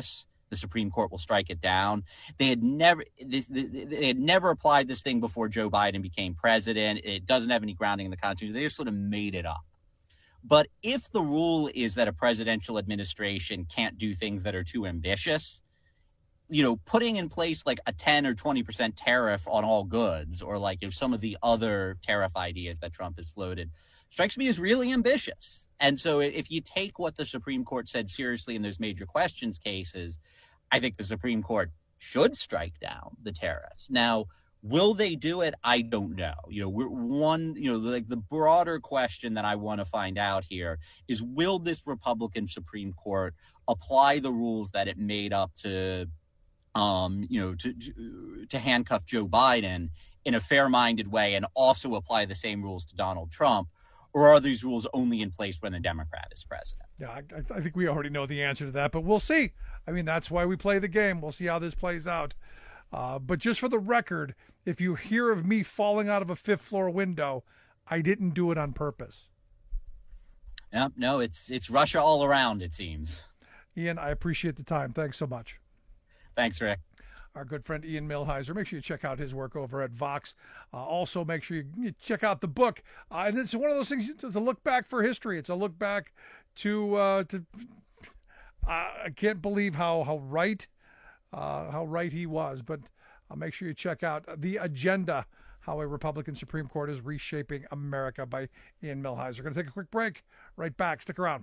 the Supreme Court will strike it down. They had never this, they had never applied this thing before Joe Biden became president. It doesn't have any grounding in the Constitution. They just sort of made it up. But if the rule is that a presidential administration can't do things that are too ambitious, you know, putting in place like a ten or twenty percent tariff on all goods, or like, you know, some of the other tariff ideas that Trump has floated, strikes me as really ambitious. And so if you take what the Supreme Court said seriously in those major questions cases, I think the Supreme Court should strike down the tariffs. Now, will they do it? I don't know. You know, we're one, you know, like the broader question that I want to find out here is, will this Republican Supreme Court apply the rules that it made up to, um, you know, to, to handcuff Joe Biden in a fair-minded way and also apply the same rules to Donald Trump? Or are these rules only in place when a Democrat is president? Yeah, I, I think we already know the answer to that, but we'll see. I mean, that's why we play the game. We'll see how this plays out. Uh, but just for the record, if you hear of me falling out of a fifth floor window, I didn't do it on purpose. No, no, it's it's Russia all around, it seems. Ian, I appreciate the time. Thanks so much. Thanks, Rick. Our good friend Ian Millhiser. Make sure you check out his work over at Vox. Uh, also, make sure you, you check out the book. Uh, and it's one of those things. It's a look back for history. It's a look back to uh, to. Uh, I can't believe how how right uh, how right he was. But uh, make sure you check out The Agenda: How a Republican Supreme Court is Reshaping America by Ian Millhiser. Going to take a quick break. Right back. Stick around.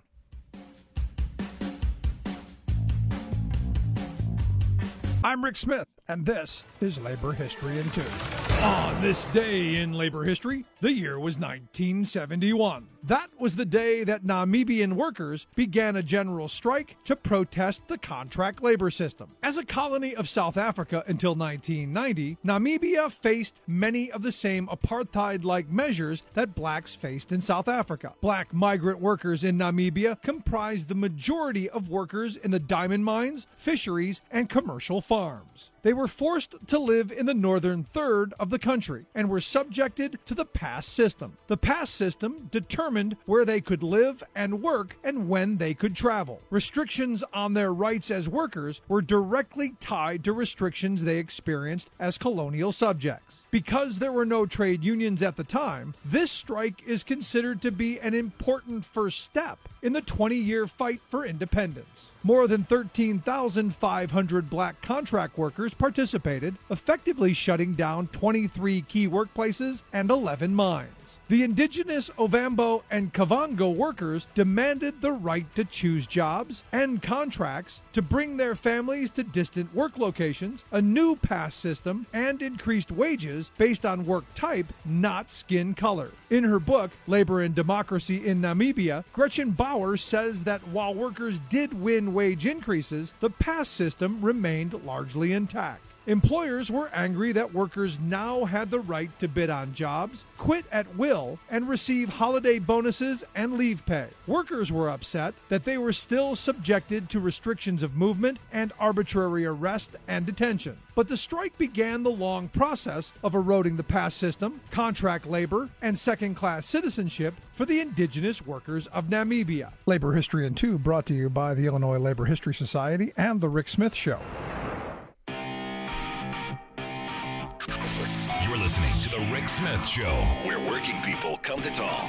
I'm Rick Smith, and this is Labor History in Two. On this day in labor history, the year was nineteen seventy-one. That was the day that Namibian workers began a general strike to protest the contract labor system. As a colony of South Africa until nineteen ninety, Namibia faced many of the same apartheid-like measures that blacks faced in South Africa. Black migrant workers in Namibia comprised the majority of workers in the diamond mines, fisheries, and commercial farms. They were forced to live in the northern third of the country and were subjected to the pass system. The pass system determined where they could live and work and when they could travel. Restrictions on their rights as workers were directly tied to restrictions they experienced as colonial subjects. Because there were no trade unions at the time, this strike is considered to be an important first step in the twenty-year fight for independence. More than thirteen thousand five hundred black contract workers participated, effectively shutting down twenty-three key workplaces and eleven mines. The indigenous Ovambo and Kavango workers demanded the right to choose jobs and contracts, to bring their families to distant work locations, a new pass system, and increased wages based on work type, not skin color. In her book, Labor and Democracy in Namibia, Gretchen Bauer says that while workers did win wage increases, the pass system remained largely intact. Employers were angry that workers now had the right to bid on jobs, quit at will, and receive holiday bonuses and leave pay. Workers were upset that they were still subjected to restrictions of movement and arbitrary arrest and detention. But the strike began the long process of eroding the pass system, contract labor, and second-class citizenship for the indigenous workers of Namibia. Labor History in Two, brought to you by the Illinois Labor History Society and The Rick Smith Show. You're listening to The Rick Smith Show, where working people come to talk.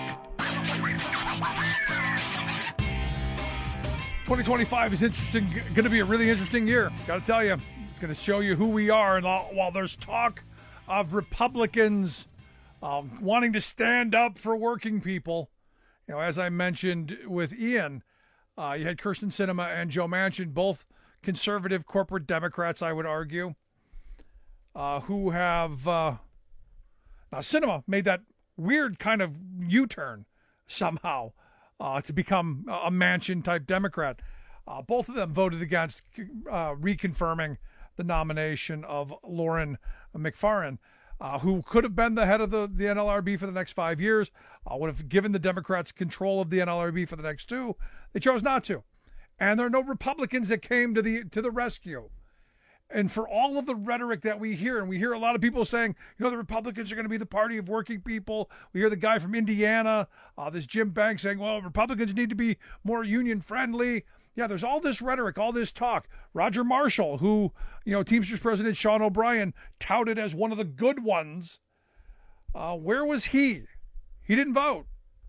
twenty twenty-five is interesting. Going to be a really interesting year. Got to tell you, it's going to show you who we are. And while there's talk of Republicans um, wanting to stand up for working people, you know, as I mentioned with Ian, uh, you had Kyrsten Sinema and Joe Manchin, both conservative corporate Democrats, I would argue, uh, who have uh, now Sinema made that weird kind of U-turn somehow uh, to become a Manchin-type Democrat. Uh, both of them voted against uh, reconfirming the nomination of Lauren McFarland, uh, who could have been the head of the, the N L R B for the next five years, uh, would have given the Democrats control of the N L R B for the next two. They chose not to. And there are no Republicans that came to the to the rescue. And for all of the rhetoric that we hear, and we hear a lot of people saying, you know, the Republicans are going to be the party of working people. We hear the guy from Indiana, uh, this Jim Banks, saying, well, Republicans need to be more union friendly. Yeah, there's all this rhetoric, all this talk. Roger Marshall, who, you know, Teamsters President Sean O'Brien touted as one of the good ones, uh, where was he? He didn't vote.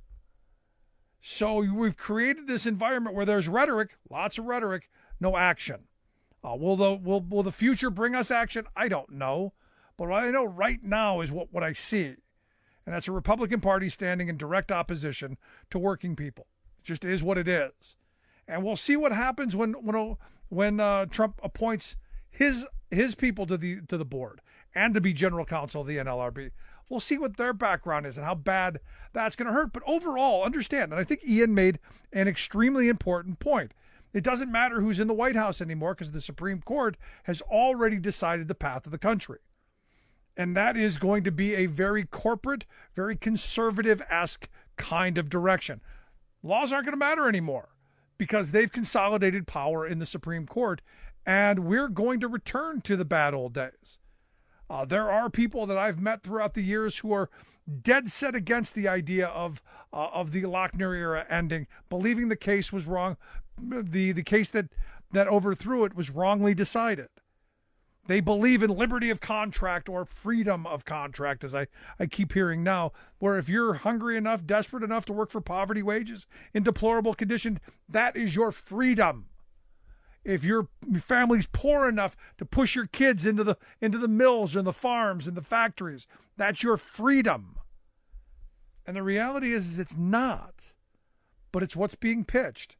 So we've created this environment where there's rhetoric, lots of rhetoric, no action. Uh, will the will will the future bring us action? I don't know. But what I know right now is what, what I see. And that's a Republican Party standing in direct opposition to working people. It just is what it is. And we'll see what happens when when when uh, Trump appoints his his people to the to the board and to be general counsel of the N L R B. We'll see what their background is and how bad that's going to hurt. But overall, understand, and I think Ian made an extremely important point. It doesn't matter who's in the White House anymore because the Supreme Court has already decided the path of the country. And that is going to be a very corporate, very conservative-esque kind of direction. Laws aren't going to matter anymore because they've consolidated power in the Supreme Court, and we're going to return to the bad old days. Uh, there are people that I've met throughout the years who are dead set against the idea of uh, of the Lochner era ending, believing the case was wrong, the the case that that overthrew it was wrongly decided. They believe in liberty of contract or freedom of contract, as I, I keep hearing now, where if you're hungry enough, desperate enough to work for poverty wages in deplorable condition, that is your freedom. If your family's poor enough to push your kids into the into the mills and the farms and the factories, that's your freedom. And the reality is, is it's not, but it's what's being pitched.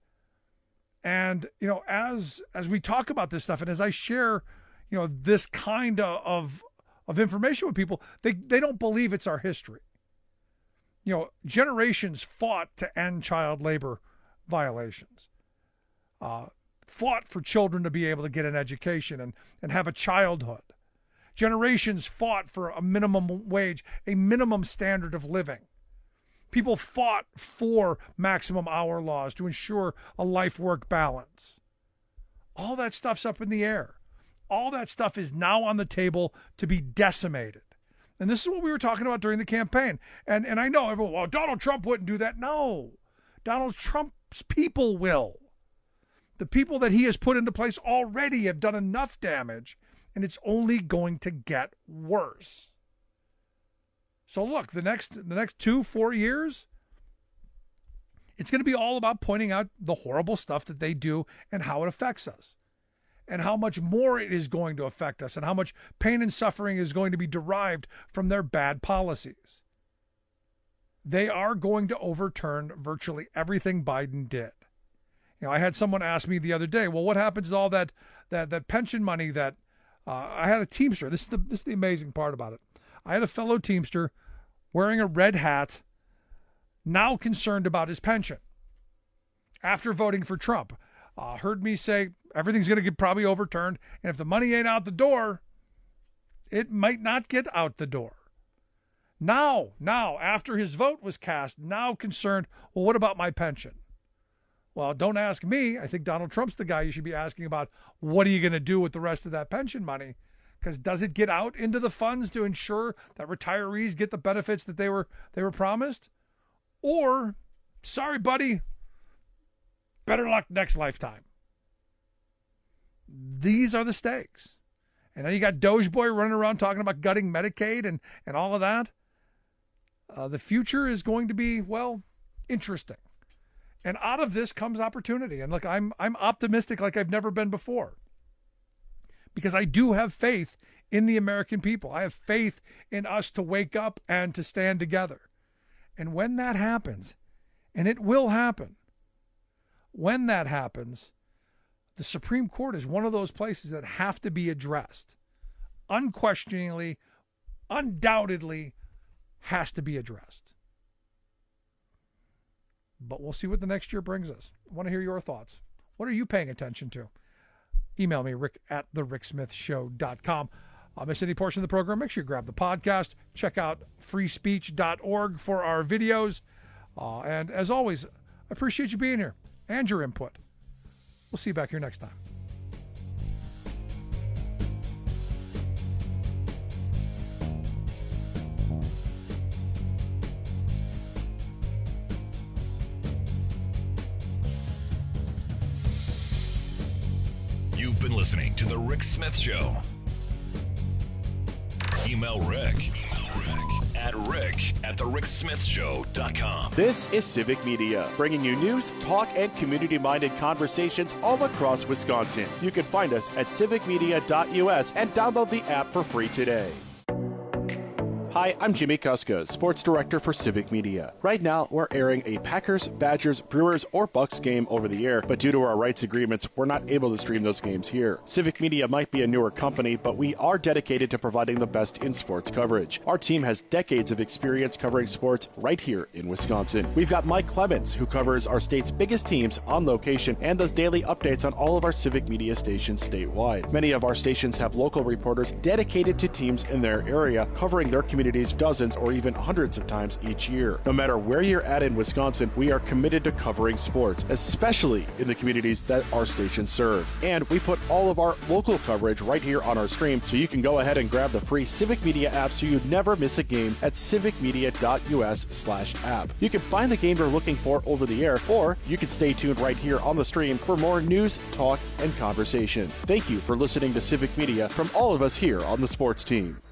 And, you know, as as we talk about this stuff and as I share, you know, this kind of of information with people, they, they don't believe it's our history. You know, generations fought to end child labor violations. Uh, fought for children to be able to get an education and, and have a childhood. Generations fought for a minimum wage, a minimum standard of living. People fought for maximum hour laws to ensure a life-work balance. All that stuff's up in the air. All that stuff is now on the table to be decimated. And this is what we were talking about during the campaign. And, and I know everyone, well, Donald Trump wouldn't do that. No, Donald Trump's people will. The people that he has put into place already have done enough damage, and it's only going to get worse. So look, the next the next two, four years, it's going to be all about pointing out the horrible stuff that they do and how it affects us, and how much more it is going to affect us, and how much pain and suffering is going to be derived from their bad policies. They are going to overturn virtually everything Biden did. You know, I had someone ask me the other day, well, what happens to all that that that pension money that uh, I had a Teamster. This is the this is the amazing part about it. I had a fellow Teamster wearing a red hat, now concerned about his pension after voting for Trump. Uh, heard me say everything's going to get probably overturned, and if the money ain't out the door, it might not get out the door. Now, now, after his vote was cast, now concerned, well, what about my pension? Well, don't ask me. I think Donald Trump's the guy you should be asking about what are you going to do with the rest of that pension money? Because does it get out into the funds to ensure that retirees get the benefits that they were they were promised? Or, sorry, buddy, better luck next lifetime. These are the stakes. And then you got Doge Boy running around talking about gutting Medicaid and, and all of that. Uh, the future is going to be, well, interesting. And out of this comes opportunity. And look, I'm I'm optimistic like I've never been before. Because I do have faith in the American people. I have faith in us to wake up and to stand together. And when that happens, and it will happen, when that happens, the Supreme Court is one of those places that have to be addressed. Unquestioningly, undoubtedly has to be addressed. But we'll see what the next year brings us. I want to hear your thoughts. What are you paying attention to? Email me, rick at the rick smith show dot com. I'll miss any portion of the program. Make sure you grab the podcast. Check out free speech dot org for our videos. Uh, and as always, I appreciate you being here and your input. We'll see you back here next time. been listening to The Rick Smith Show. Email Rick, at rick at the rick smith show dot com. This is Civic Media, bringing you news, talk, and community-minded conversations all across Wisconsin. You can find us at civic media dot u s and download the app for free today. Hi, I'm Jimmy Kuska, Sports Director for Civic Media. Right now, we're airing a Packers, Badgers, Brewers, or Bucks game over the air, but due to our rights agreements, we're not able to stream those games here. Civic Media might be a newer company, but we are dedicated to providing the best in sports coverage. Our team has decades of experience covering sports right here in Wisconsin. We've got Mike Clemens, who covers our state's biggest teams on location and does daily updates on all of our Civic Media stations statewide. Many of our stations have local reporters dedicated to teams in their area, covering their community dozens or even hundreds of times each year. No matter where you're at in Wisconsin, we are committed to covering sports, especially in the communities that our stations serve. And we put all of our local coverage right here on our stream, so you can go ahead and grab the free Civic Media app so you never miss a game at civic media dot u s slash app. You can find the game you're looking for over the air, or you can stay tuned right here on the stream for more news, talk, and conversation. Thank you for listening to Civic Media from all of us here on the sports team.